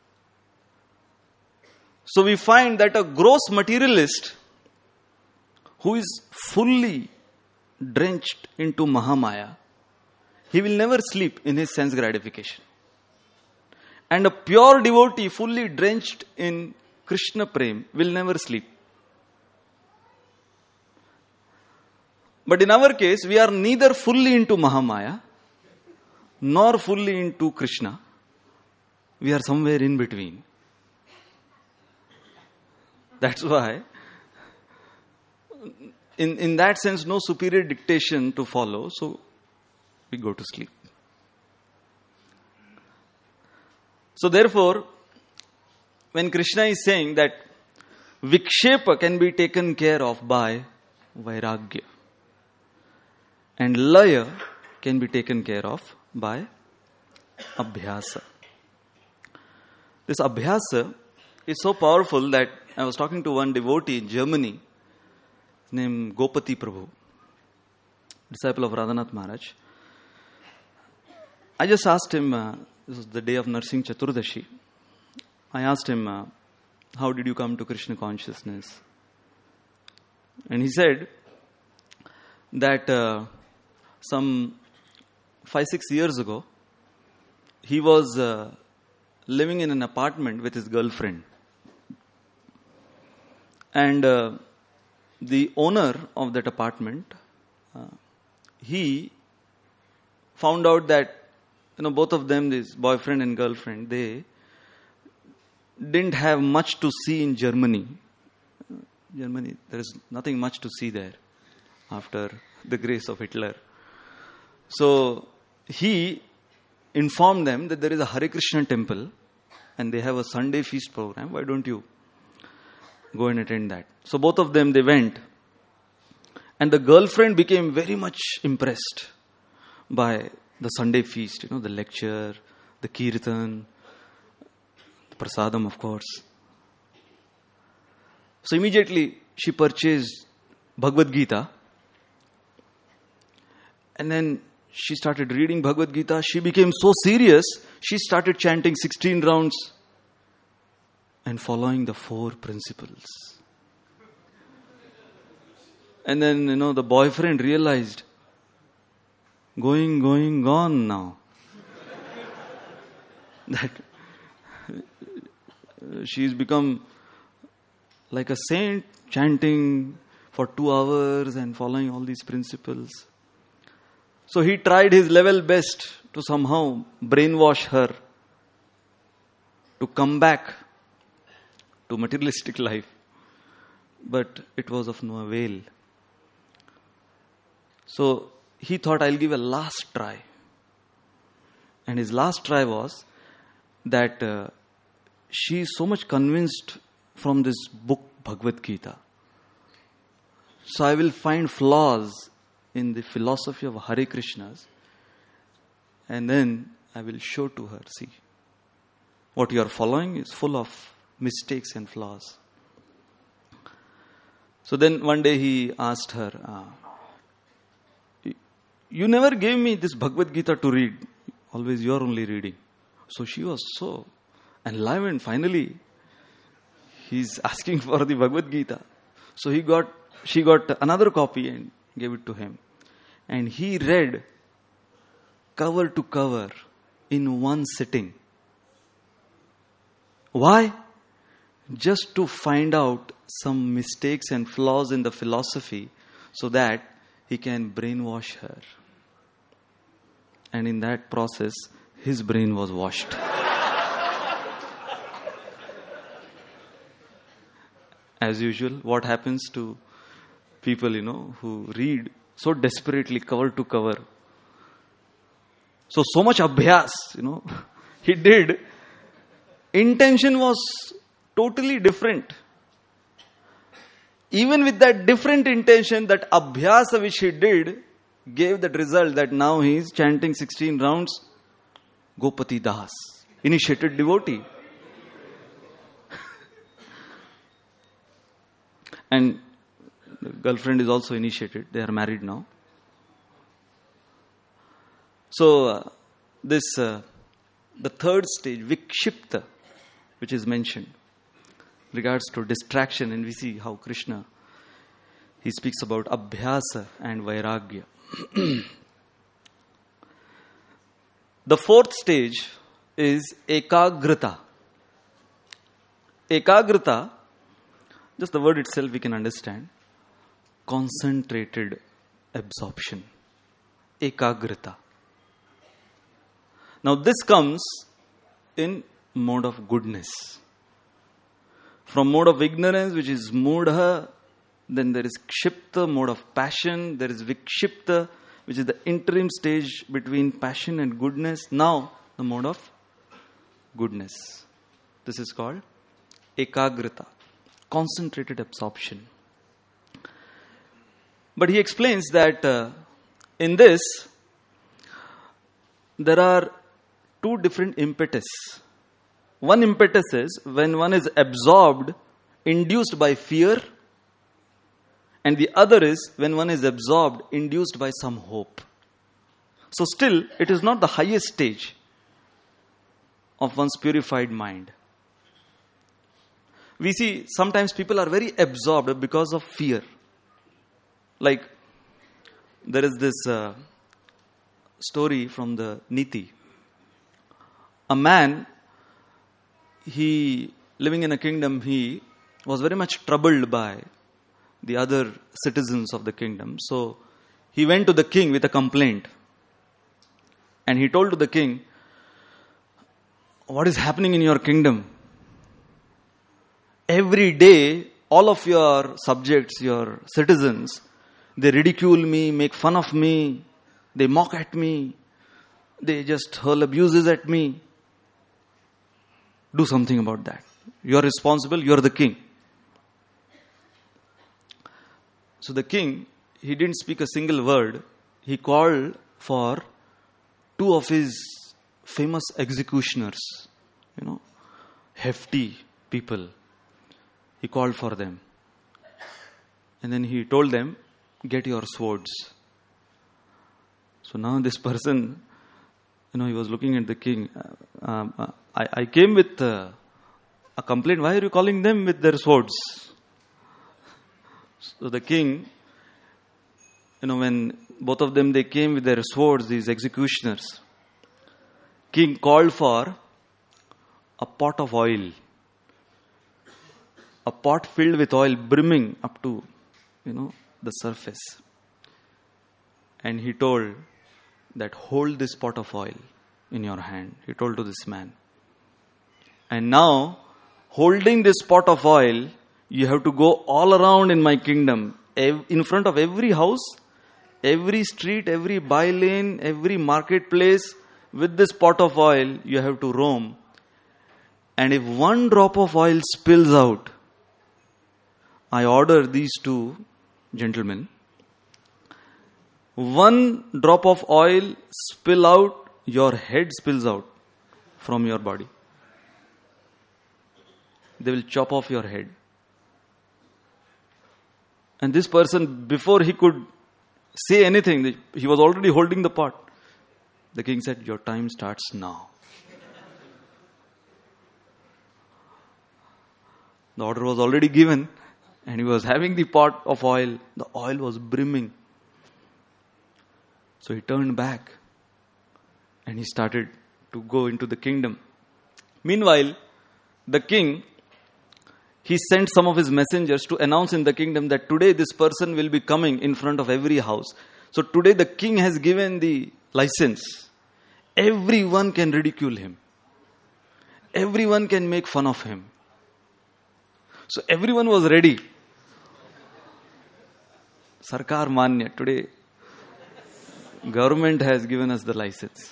So we find that a gross materialist who is fully drenched into Mahamaya, he will never sleep in his sense gratification. And a pure devotee fully drenched in Krishna Prem will never sleep. But in our case, we are neither fully into Mahamaya nor fully into Krishna. We are somewhere in between. That's why, in that sense, no superior dictation to follow, so we go to sleep. So therefore, when Krishna is saying that Vikshepa can be taken care of by Vairagya, and Laya can be taken care of by Abhyasa. This Abhyasa is so powerful that I was talking to one devotee in Germany named Gopati Prabhu, disciple of Radhanath Maharaj. I just asked him, this was the day of Narsingh Chaturdashi, I asked him, how did you come to Krishna consciousness? And he said that some 5-6 years ago, he was living in an apartment with his girlfriend. And the owner of that apartment, he found out that, both of them, this boyfriend and girlfriend, they didn't have much to see in Germany. Germany, there is nothing much to see there after the grace of Hitler. So he informed them that there is a Hare Krishna temple and they have a Sunday feast program. Why don't you go and attend that? So both of them, they went. And the girlfriend became very much impressed by the Sunday feast, the lecture, the kirtan, the prasadam, of course. So immediately she purchased Bhagavad Gita. And then she started reading Bhagavad Gita. She became so serious, she started chanting 16 rounds and following the 4 principles. And then, the boyfriend realized, gone now. That she's become like a saint, chanting for 2 hours and following all these principles. So he tried his level best to somehow brainwash her to come back to materialistic life. But it was of no avail. So he thought, I'll give a last try. And his last try was that she is so much convinced from this book, Bhagavad Gita. So I will find flaws in the philosophy of Hare Krishnas, and then I will show to her, see, what you are following is full of mistakes and flaws. So then one day he asked her, you never gave me this Bhagavad Gita to read. Always you are only reading. So she was so enlivened. Finally, he's asking for the Bhagavad Gita. So she got another copy and gave it to him. And he read cover to cover in one sitting. Why? Just to find out some mistakes and flaws in the philosophy so that he can brainwash her. And in that process, his brain was washed. As usual, what happens to people, who read so desperately cover to cover. So much abhyas, he did. Intention was totally different. Even with that different intention, that abhyasa which he did gave that result that now he is chanting 16 rounds Gopati Das, initiated devotee. And the girlfriend is also initiated. They are married now. So the third stage, Vikshipta, which is mentioned, regards to distraction, and we see how Krishna, he speaks about Abhyasa and Vairagya. The fourth stage is Ekagrita. Ekagrita, just the word itself we can understand, concentrated absorption. Ekagrita. Now this comes in mode of goodness. From mode of ignorance, which is mudha, then there is kshipta, mode of passion. There is vikshipta, which is the interim stage between passion and goodness. Now, the mode of goodness. This is called ekagrita, concentrated absorption. But he explains that in this, there are two different impetus. One impetus is when one is absorbed, induced by fear, and the other is when one is absorbed, induced by some hope. So still, it is not the highest stage of one's purified mind. We see sometimes people are very absorbed because of fear. Like, there is this story from the Niti. A man, he living in a kingdom, he was very much troubled by the other citizens of the kingdom. So he went to the king with a complaint. And he told to the king, what is happening in your kingdom? Every day, all of your subjects, your citizens, they ridicule me, make fun of me, they mock at me, they just hurl abuses at me. Do something about that. You are responsible, you are the king. So the king, he didn't speak a single word. He called for two of his famous executioners, hefty people. He called for them. And then he told them, get your swords. So now this person, he was looking at the king. I came with a complaint. Why are you calling them with their swords? So the king, when both of them, they came with their swords, these executioners, king called for a pot of oil. A pot filled with oil, brimming up to, the surface. And he told that, hold this pot of oil in your hand. He told to this man. And now, holding this pot of oil, you have to go all around in my kingdom, in front of every house, every street, every by lane, every marketplace. With this pot of oil, you have to roam. And if one drop of oil spills out, I order these two gentlemen, one drop of oil spill out, your head spills out from your body. They will chop off your head. And this person, before he could say anything, he was already holding the pot. The king said, your time starts now. The order was already given, and he was having the pot of oil. The oil was brimming. So he turned back and he started to go into the kingdom. Meanwhile, the king, he sent some of his messengers to announce in the kingdom that today this person will be coming in front of every house. So today the king has given the license. Everyone can ridicule him. Everyone can make fun of him. So everyone was ready. Sarkar Manya, today government has given us the license.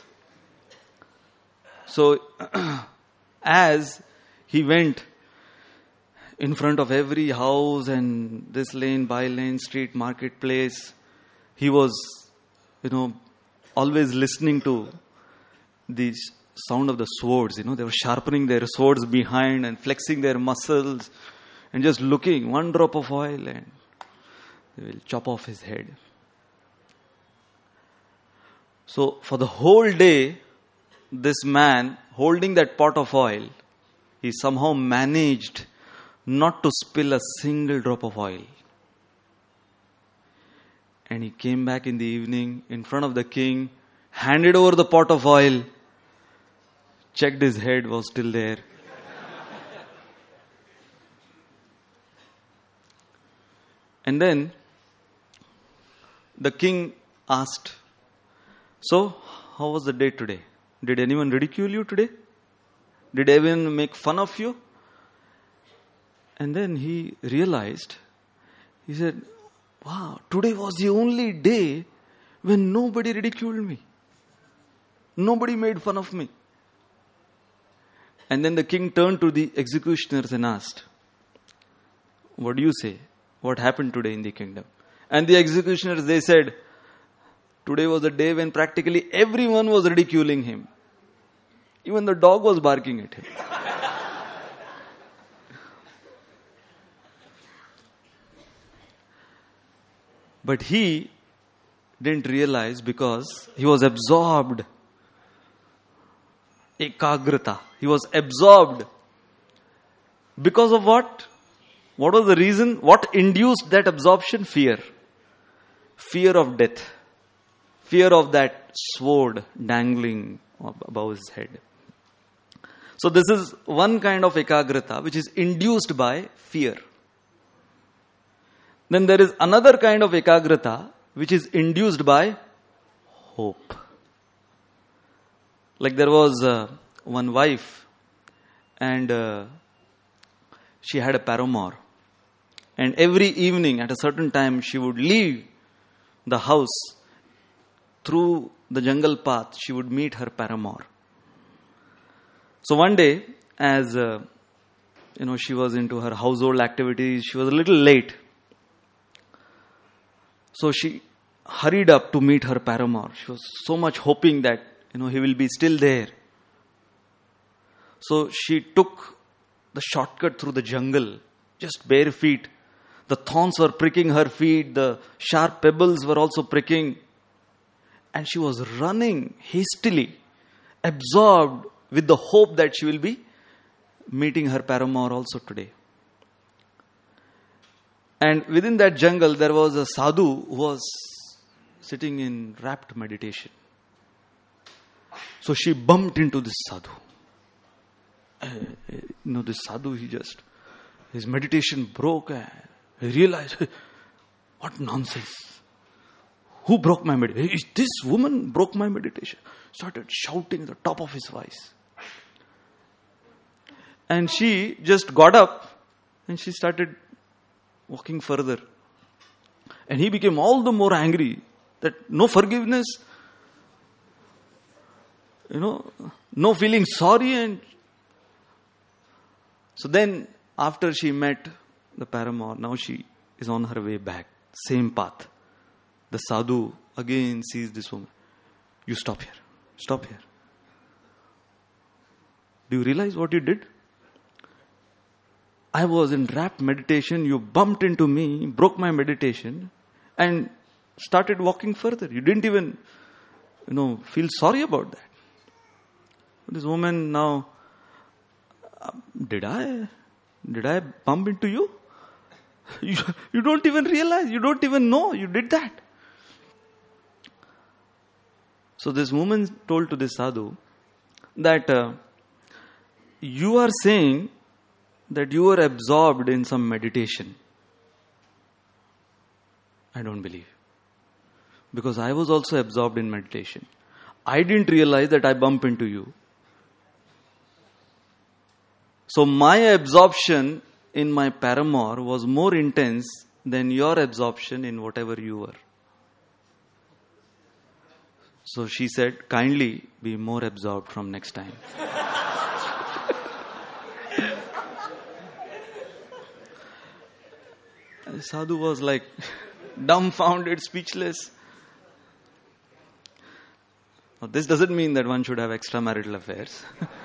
So as he went in front of every house and this lane, by lane, street, marketplace, he was, always listening to the sound of the swords. They were sharpening their swords behind and flexing their muscles and just looking, one drop of oil and they will chop off his head. So for the whole day, this man holding that pot of oil, he somehow managed not to spill a single drop of oil. And he came back in the evening in front of the king, handed over the pot of oil, checked his head was still there. And then the king asked, so how was the day today? Did anyone ridicule you today? Did anyone make fun of you? And then he realized, he said, wow, today was the only day when nobody ridiculed me. Nobody made fun of me. And then the king turned to the executioners and asked, what do you say? What happened today in the kingdom? And the executioners, they said, today was a day when practically everyone was ridiculing him. Even the dog was barking at him. But he didn't realize because he was absorbed. Ekagrata. He was absorbed. Because of what? What was the reason? What induced that absorption? Fear. Fear of death. Fear of that sword dangling above his head. So this is one kind of ekagrata which is induced by fear. Then there is another kind of ekagrata which is induced by hope. Like there was one wife and she had a paramour. And every evening at a certain time she would leave the house through the jungle path. She would meet her paramour. So one day as she was into her household activities, she was a little late. So she hurried up to meet her paramour. She was so much hoping that, he will be still there. So she took the shortcut through the jungle, just bare feet. The thorns were pricking her feet. The sharp pebbles were also pricking. And she was running hastily, absorbed with the hope that she will be meeting her paramour also today. And within that jungle, there was a sadhu who was sitting in rapt meditation. So she bumped into this sadhu. This sadhu, his meditation broke. He realized, what nonsense. Who broke my meditation? This woman broke my meditation. Started shouting at the top of his voice. And she just got up and she started walking further. And he became all the more angry that no forgiveness, no feeling sorry. And so then after she met the paramour, now she is on her way back, same path. The sadhu again sees this woman. You stop here. Stop here. Do you realize what you did? I was in rapt meditation. You bumped into me, broke my meditation, and started walking further. You didn't even, feel sorry about that. This woman now, did I bump into you? You don't even realize. You don't even know you did that. So this woman told to this sadhu that you are saying that you were absorbed in some meditation. I don't believe. Because I was also absorbed in meditation. I didn't realize that I bumped into you. So my absorption in my paramour was more intense than your absorption in whatever you were. So she said, kindly be more absorbed from next time. The sadhu was like dumbfounded, speechless. Now, this doesn't mean that one should have extramarital affairs.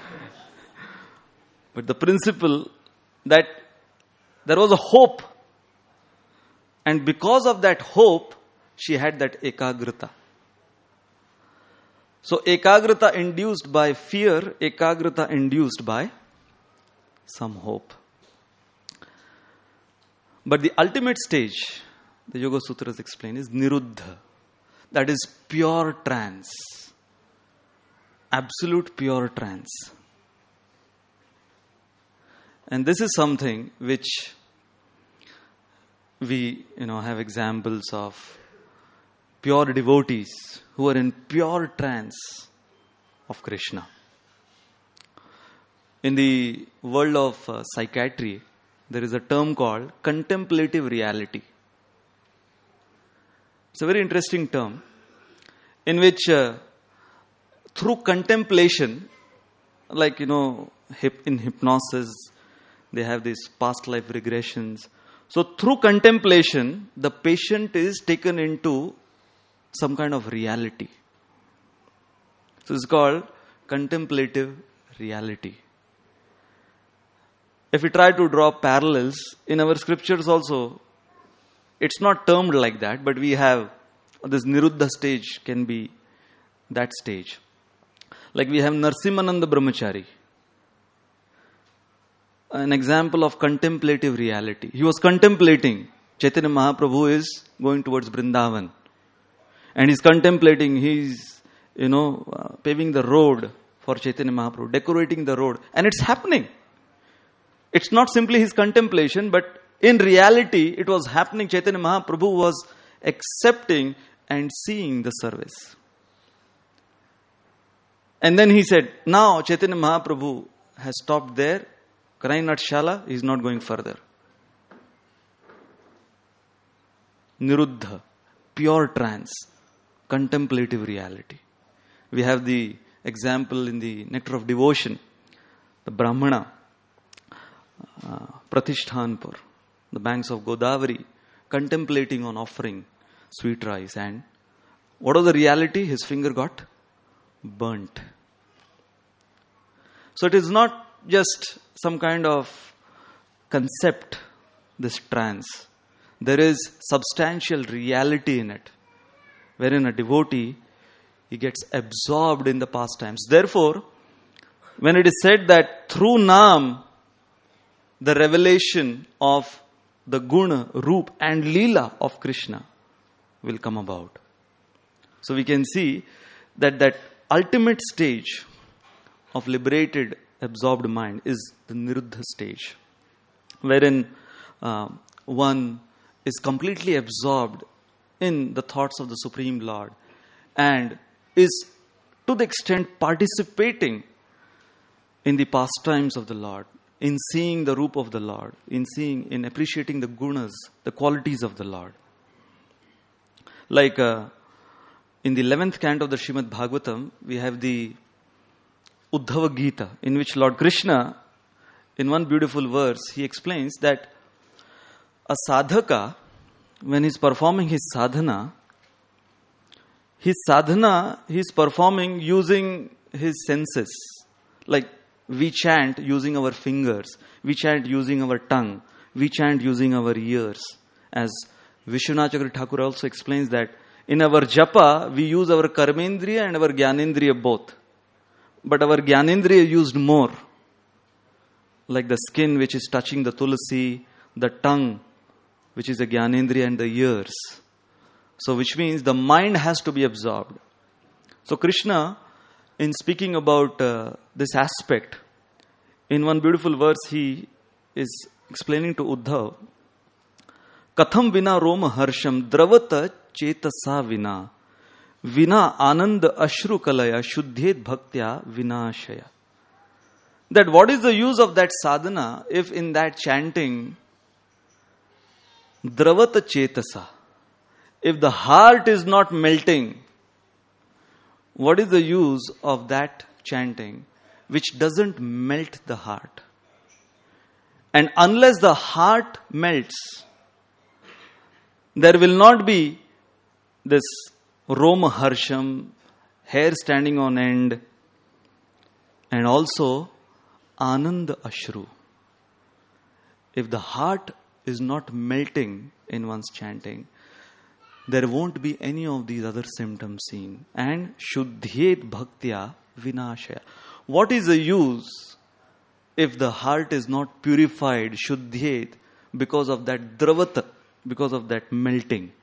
But the principle that there was a hope. And because of that hope, she had that ekagrata. So ekagrata induced by fear, ekagrata induced by some hope. But the ultimate stage, the Yoga Sutras explain, is niruddha. That is pure trance. Absolute pure trance. And this is something which we, have examples of pure devotees who are in pure trance of Krishna. In the world of psychiatry, there is a term called contemplative reality. It's a very interesting term in which through contemplation, like, in hypnosis, they have these past life regressions. So through contemplation, the patient is taken into some kind of reality. So it's called contemplative reality. If we try to draw parallels in our scriptures also, it's not termed like that, but we have this Niruddha stage can be that stage. Like we have Narsimananda Brahmachari, an example of contemplative reality. He was contemplating. Chaitanya Mahaprabhu is going towards Vrindavan. And he's contemplating, he's, paving the road for Chaitanya Mahaprabhu, decorating the road. And it's happening. It's not simply his contemplation, but in reality, it was happening. Chaitanya Mahaprabhu was accepting and seeing the service. And then he said, now Chaitanya Mahaprabhu has stopped there. Karainat Shala, he is not going further. Niruddha, pure trance, contemplative reality. We have the example in the Nectar of Devotion, the Brahmana, Prathishthanpur, the banks of Godavari, contemplating on offering sweet rice. And what was the reality? His finger got burnt. So it is not just some kind of concept, this trance. There is substantial reality in it, wherein a devotee, he gets absorbed in the pastimes. Therefore, when it is said that through Naam, the revelation of the Guna, Roop and Leela of Krishna will come about. So we can see that ultimate stage of liberated, absorbed mind is the Niruddha stage, wherein one is completely absorbed in the thoughts of the Supreme Lord and is to the extent participating in the pastimes of the Lord, in seeing the roop of the Lord, in appreciating the gunas, the qualities of the Lord. Like in the 11th canto of the Srimad Bhagavatam, we have the Uddhava Gita, in which Lord Krishna, in one beautiful verse, he explains that a sadhaka, when he's performing his sadhana he is performing using his senses. Like we chant using our fingers, we chant using our tongue, we chant using our ears. As Vishwanath Chakravarti Thakur also explains that in our japa, we use our karmendriya and our gyanendriya both. But our gyanendriya used more. Like the skin which is touching the tulasi, the tongue which is a gyanendriya, and the ears. So which means the mind has to be absorbed. So Krishna, in speaking about this aspect, in one beautiful verse he is explaining to Uddhav, Katham vina roma harsham dravata chetasa vina anand ashru kalaya shuddhet bhaktya vinashaya. That what is the use of that sadhana if in that chanting dravata chetasa, if the heart is not melting, what is the use of that chanting which doesn't melt the heart? And unless the heart melts, there will not be this Roma Harsham, hair standing on end, and also Ananda Ashru. If the heart is not melting in one's chanting, there won't be any of these other symptoms seen. And Shuddhyet Bhaktya Vinashaya. What is the use if the heart is not purified, Shuddhyet, because of that dravata, because of that melting?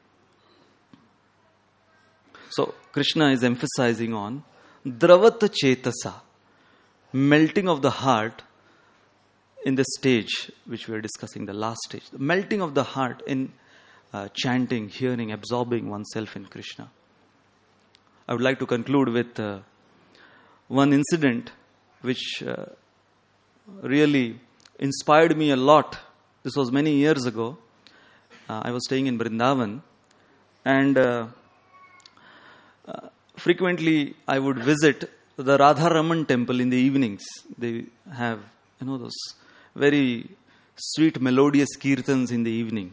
So Krishna is emphasizing on dravata chetasa, melting of the heart in the stage which we are discussing, the last stage. The melting of the heart in chanting, hearing, absorbing oneself in Krishna. I would like to conclude with one incident which really inspired me a lot. This was many years ago. I was staying in Vrindavan, and frequently I would visit the Radha Raman temple in the evenings. They have, those very sweet melodious kirtans in the evening.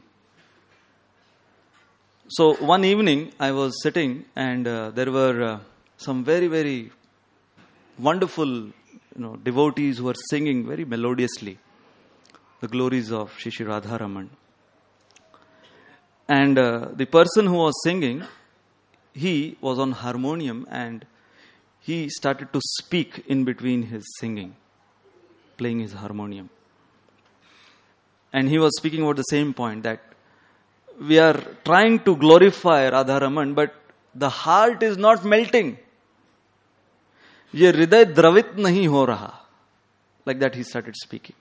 So one evening I was sitting, and there were some very, very wonderful devotees who were singing very melodiously the glories of Shri Shri Radha Raman. And the person who was singing, he was on harmonium, and he started to speak in between his singing, playing his harmonium. And he was speaking about the same point, that we are trying to glorify Radha Raman, but the heart is not melting. Ye hriday dravit nahi ho raha. Like that he started speaking.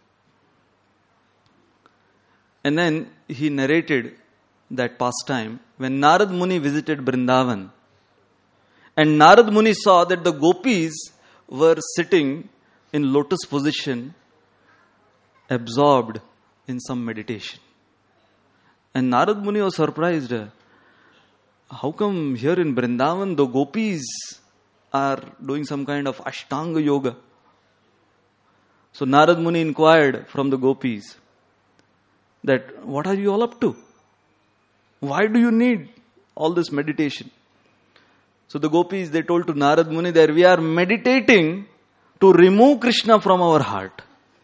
And then he narrated that pastime when Narad Muni visited Vrindavan. And Narad Muni saw that the gopis were sitting in lotus position, absorbed in some meditation. And Narad Muni was surprised. How come here in Vrindavan the gopis are doing some kind of Ashtanga yoga? So Narad Muni inquired from the gopis that, what are you all up to? Why do you need all this meditation? So the gopis, they told to Narad Muni that we are meditating to remove Krishna from our heart.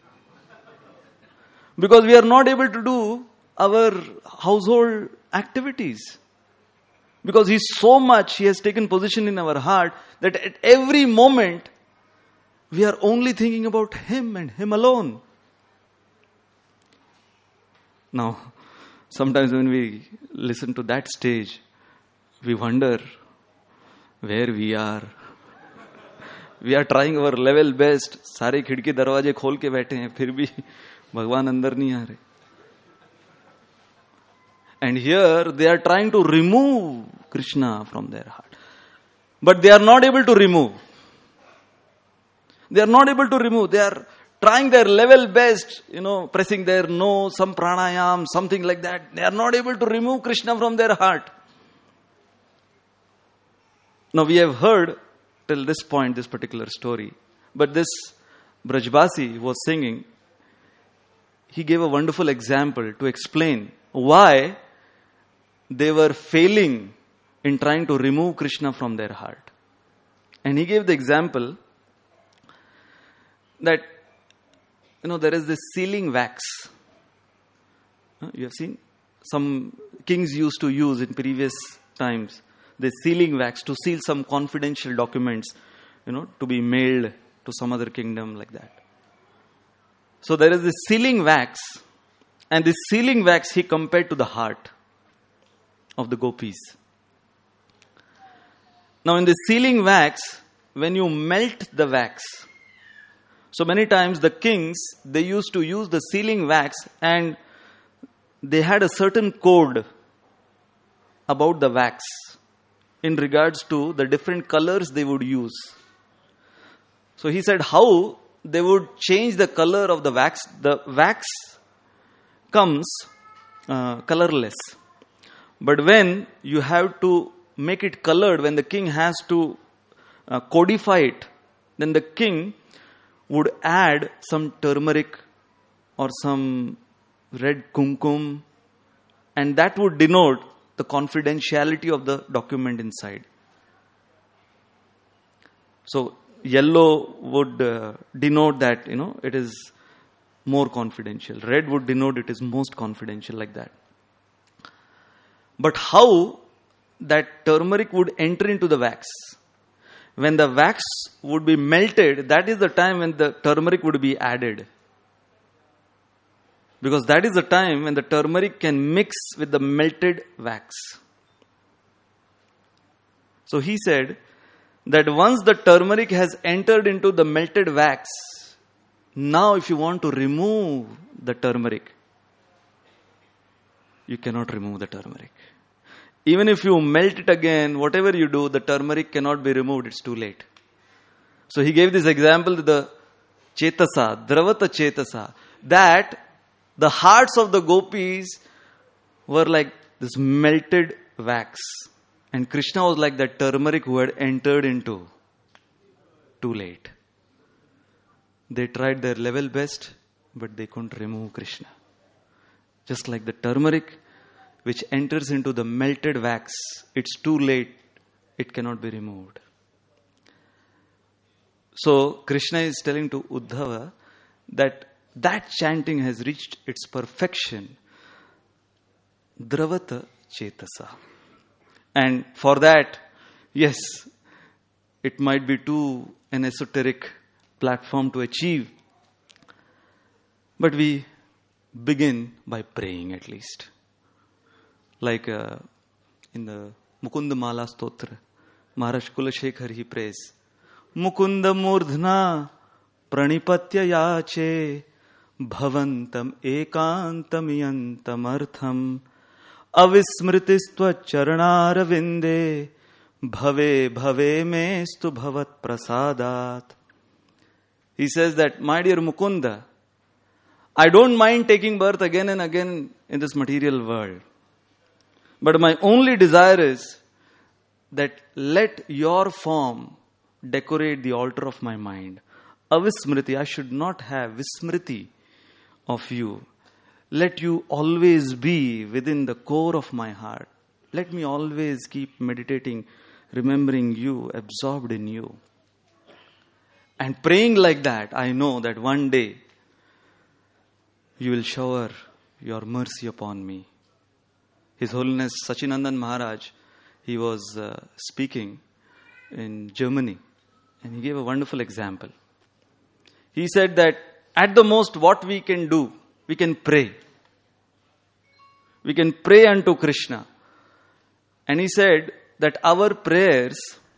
Because we are not able to do our household activities. Because he has taken position in our heart that at every moment we are only thinking about him and him alone. Now, sometimes when we listen to that stage, we wonder where we are. We are trying our level best. सारे खिड़की दरवाजे खोल के बैठे हैं, फिर भी भगवान अंदर नहीं आ रहे. And here they are trying to remove Krishna from their heart. But they are not able to remove. They are not able to remove. They are trying their level best, pressing their nose, some pranayam, something like that. They are not able to remove Krishna from their heart. Now we have heard till this point this particular story. But this Brajbasi was singing, he gave a wonderful example to explain why they were failing in trying to remove Krishna from their heart. And he gave the example that, there is this sealing wax. You have seen? Some kings used to use in previous times the sealing wax to seal some confidential documents, to be mailed to some other kingdom like that. So there is this sealing wax, and this sealing wax he compared to the heart of the gopis. Now in the sealing wax, when you melt the wax, so many times the kings, they used to use the sealing wax and they had a certain code about the wax in regards to the different colors they would use. So he said how they would change the color of the wax. The wax comes colorless. But when you have to make it colored, when the king has to codify it, then the king would add some turmeric or some red kumkum, and that would denote the confidentiality of the document inside. So yellow would denote that, it is more confidential. Red would denote it is most confidential, like that. But how that turmeric would enter into the wax? When the wax would be melted, that is the time when the turmeric would be added. Because that is the time when the turmeric can mix with the melted wax. So he said that once the turmeric has entered into the melted wax, now if you want to remove the turmeric, you cannot remove the turmeric. Even if you melt it again, whatever you do, the turmeric cannot be removed. It's too late. So he gave this example to the Chetasa, Dravata Chetasa, that the hearts of the gopis were like this melted wax. And Krishna was like that turmeric who had entered into. Too late. They tried their level best, but they couldn't remove Krishna. Just like the turmeric which enters into the melted wax, it's too late. It cannot be removed. So Krishna is telling to Uddhava that chanting has reached its perfection. Dravata Chetasa. And for that, yes, it might be too an esoteric platform to achieve. But we begin by praying at least. Like in the Mukunda Mala Stotra, Maharaj Kulashekar, he prays, Mukunda Murdhna Pranipatya Yache Bhavantam Ekantam Yantam Artham Avismritistva Charanaravinde Bhave Bhave Mestu Bhavat Prasadat. He says that, my dear Mukunda, I don't mind taking birth again and again in this material world. But my only desire is that let your form decorate the altar of my mind. Avismriti, I should not have vismriti of you. Let you always be within the core of my heart. Let me always keep meditating, remembering you, absorbed in you. And praying like that, I know that one day you will shower your mercy upon me. His Holiness Sachinandan Maharaj, he was speaking in Germany, and he gave a wonderful example. He said that at the most what we can do, we can pray. We can pray unto Krishna. And he said that our prayers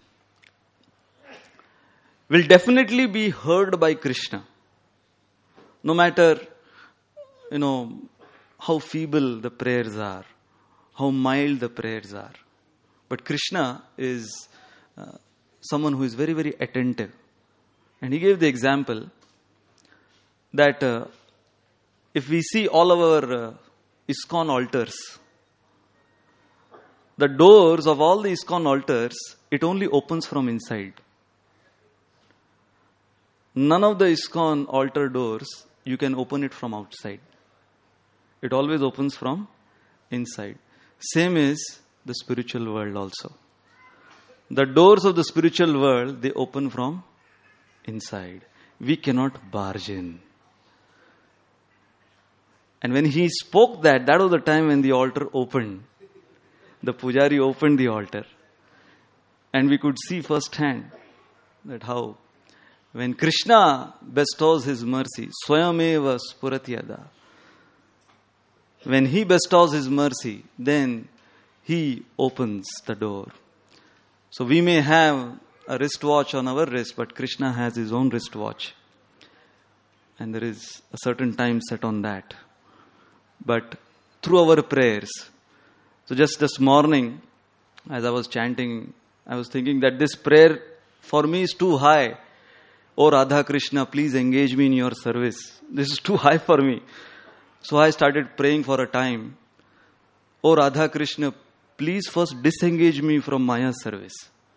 will definitely be heard by Krishna. No matter, how feeble the prayers are, how mild the prayers are. But Krishna is someone who is very, very attentive. And he gave the example that if we see all our ISKCON altars, the doors of all the ISKCON altars, it only opens from inside. None of the ISKCON altar doors, you can open it from outside. It always opens from inside. Same is the spiritual world also. The doors of the spiritual world, they open from inside. We cannot barge in. And when he spoke that was the time when the altar opened. The Pujari opened the altar. And we could see firsthand that how when Krishna bestows his mercy, Swayameva Spuratyada, when he bestows his mercy, then he opens the door. So we may have a wristwatch on our wrist, but Krishna has his own wristwatch. And there is a certain time set on that. But through our prayers, so just this morning, as I was chanting, I was thinking that this prayer for me is too high. Oh Radha Krishna, please engage me in your service. This is too high for me. So I started praying for a time. Oh Radha Krishna, please first disengage me from Maya's service.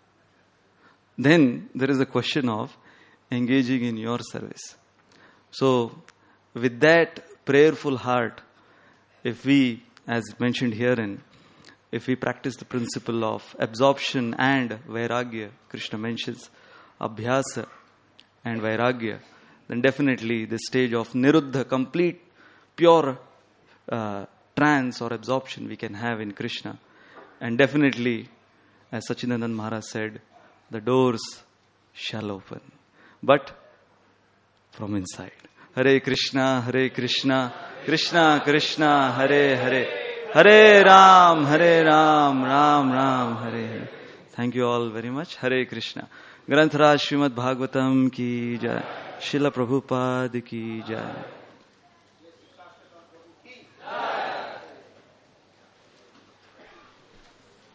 Then there is a question of engaging in your service. So with that prayerful heart, if we, as mentioned herein, if we practice the principle of absorption and vairagya, Krishna mentions abhyasa and vairagya, then definitely the stage of niruddha, complete, pure trance or absorption we can have in Krishna. And definitely, as Sachinandan Maharaj said, the doors shall open. But from inside. Hare Krishna, Krishna Krishna, Hare Hare, Hare Ram, Ram Ram, Hare Hare. Thank you all very much. Hare Krishna. Granth Raj Srimad Bhagavatam ki jai. Srila Prabhupada ki jai.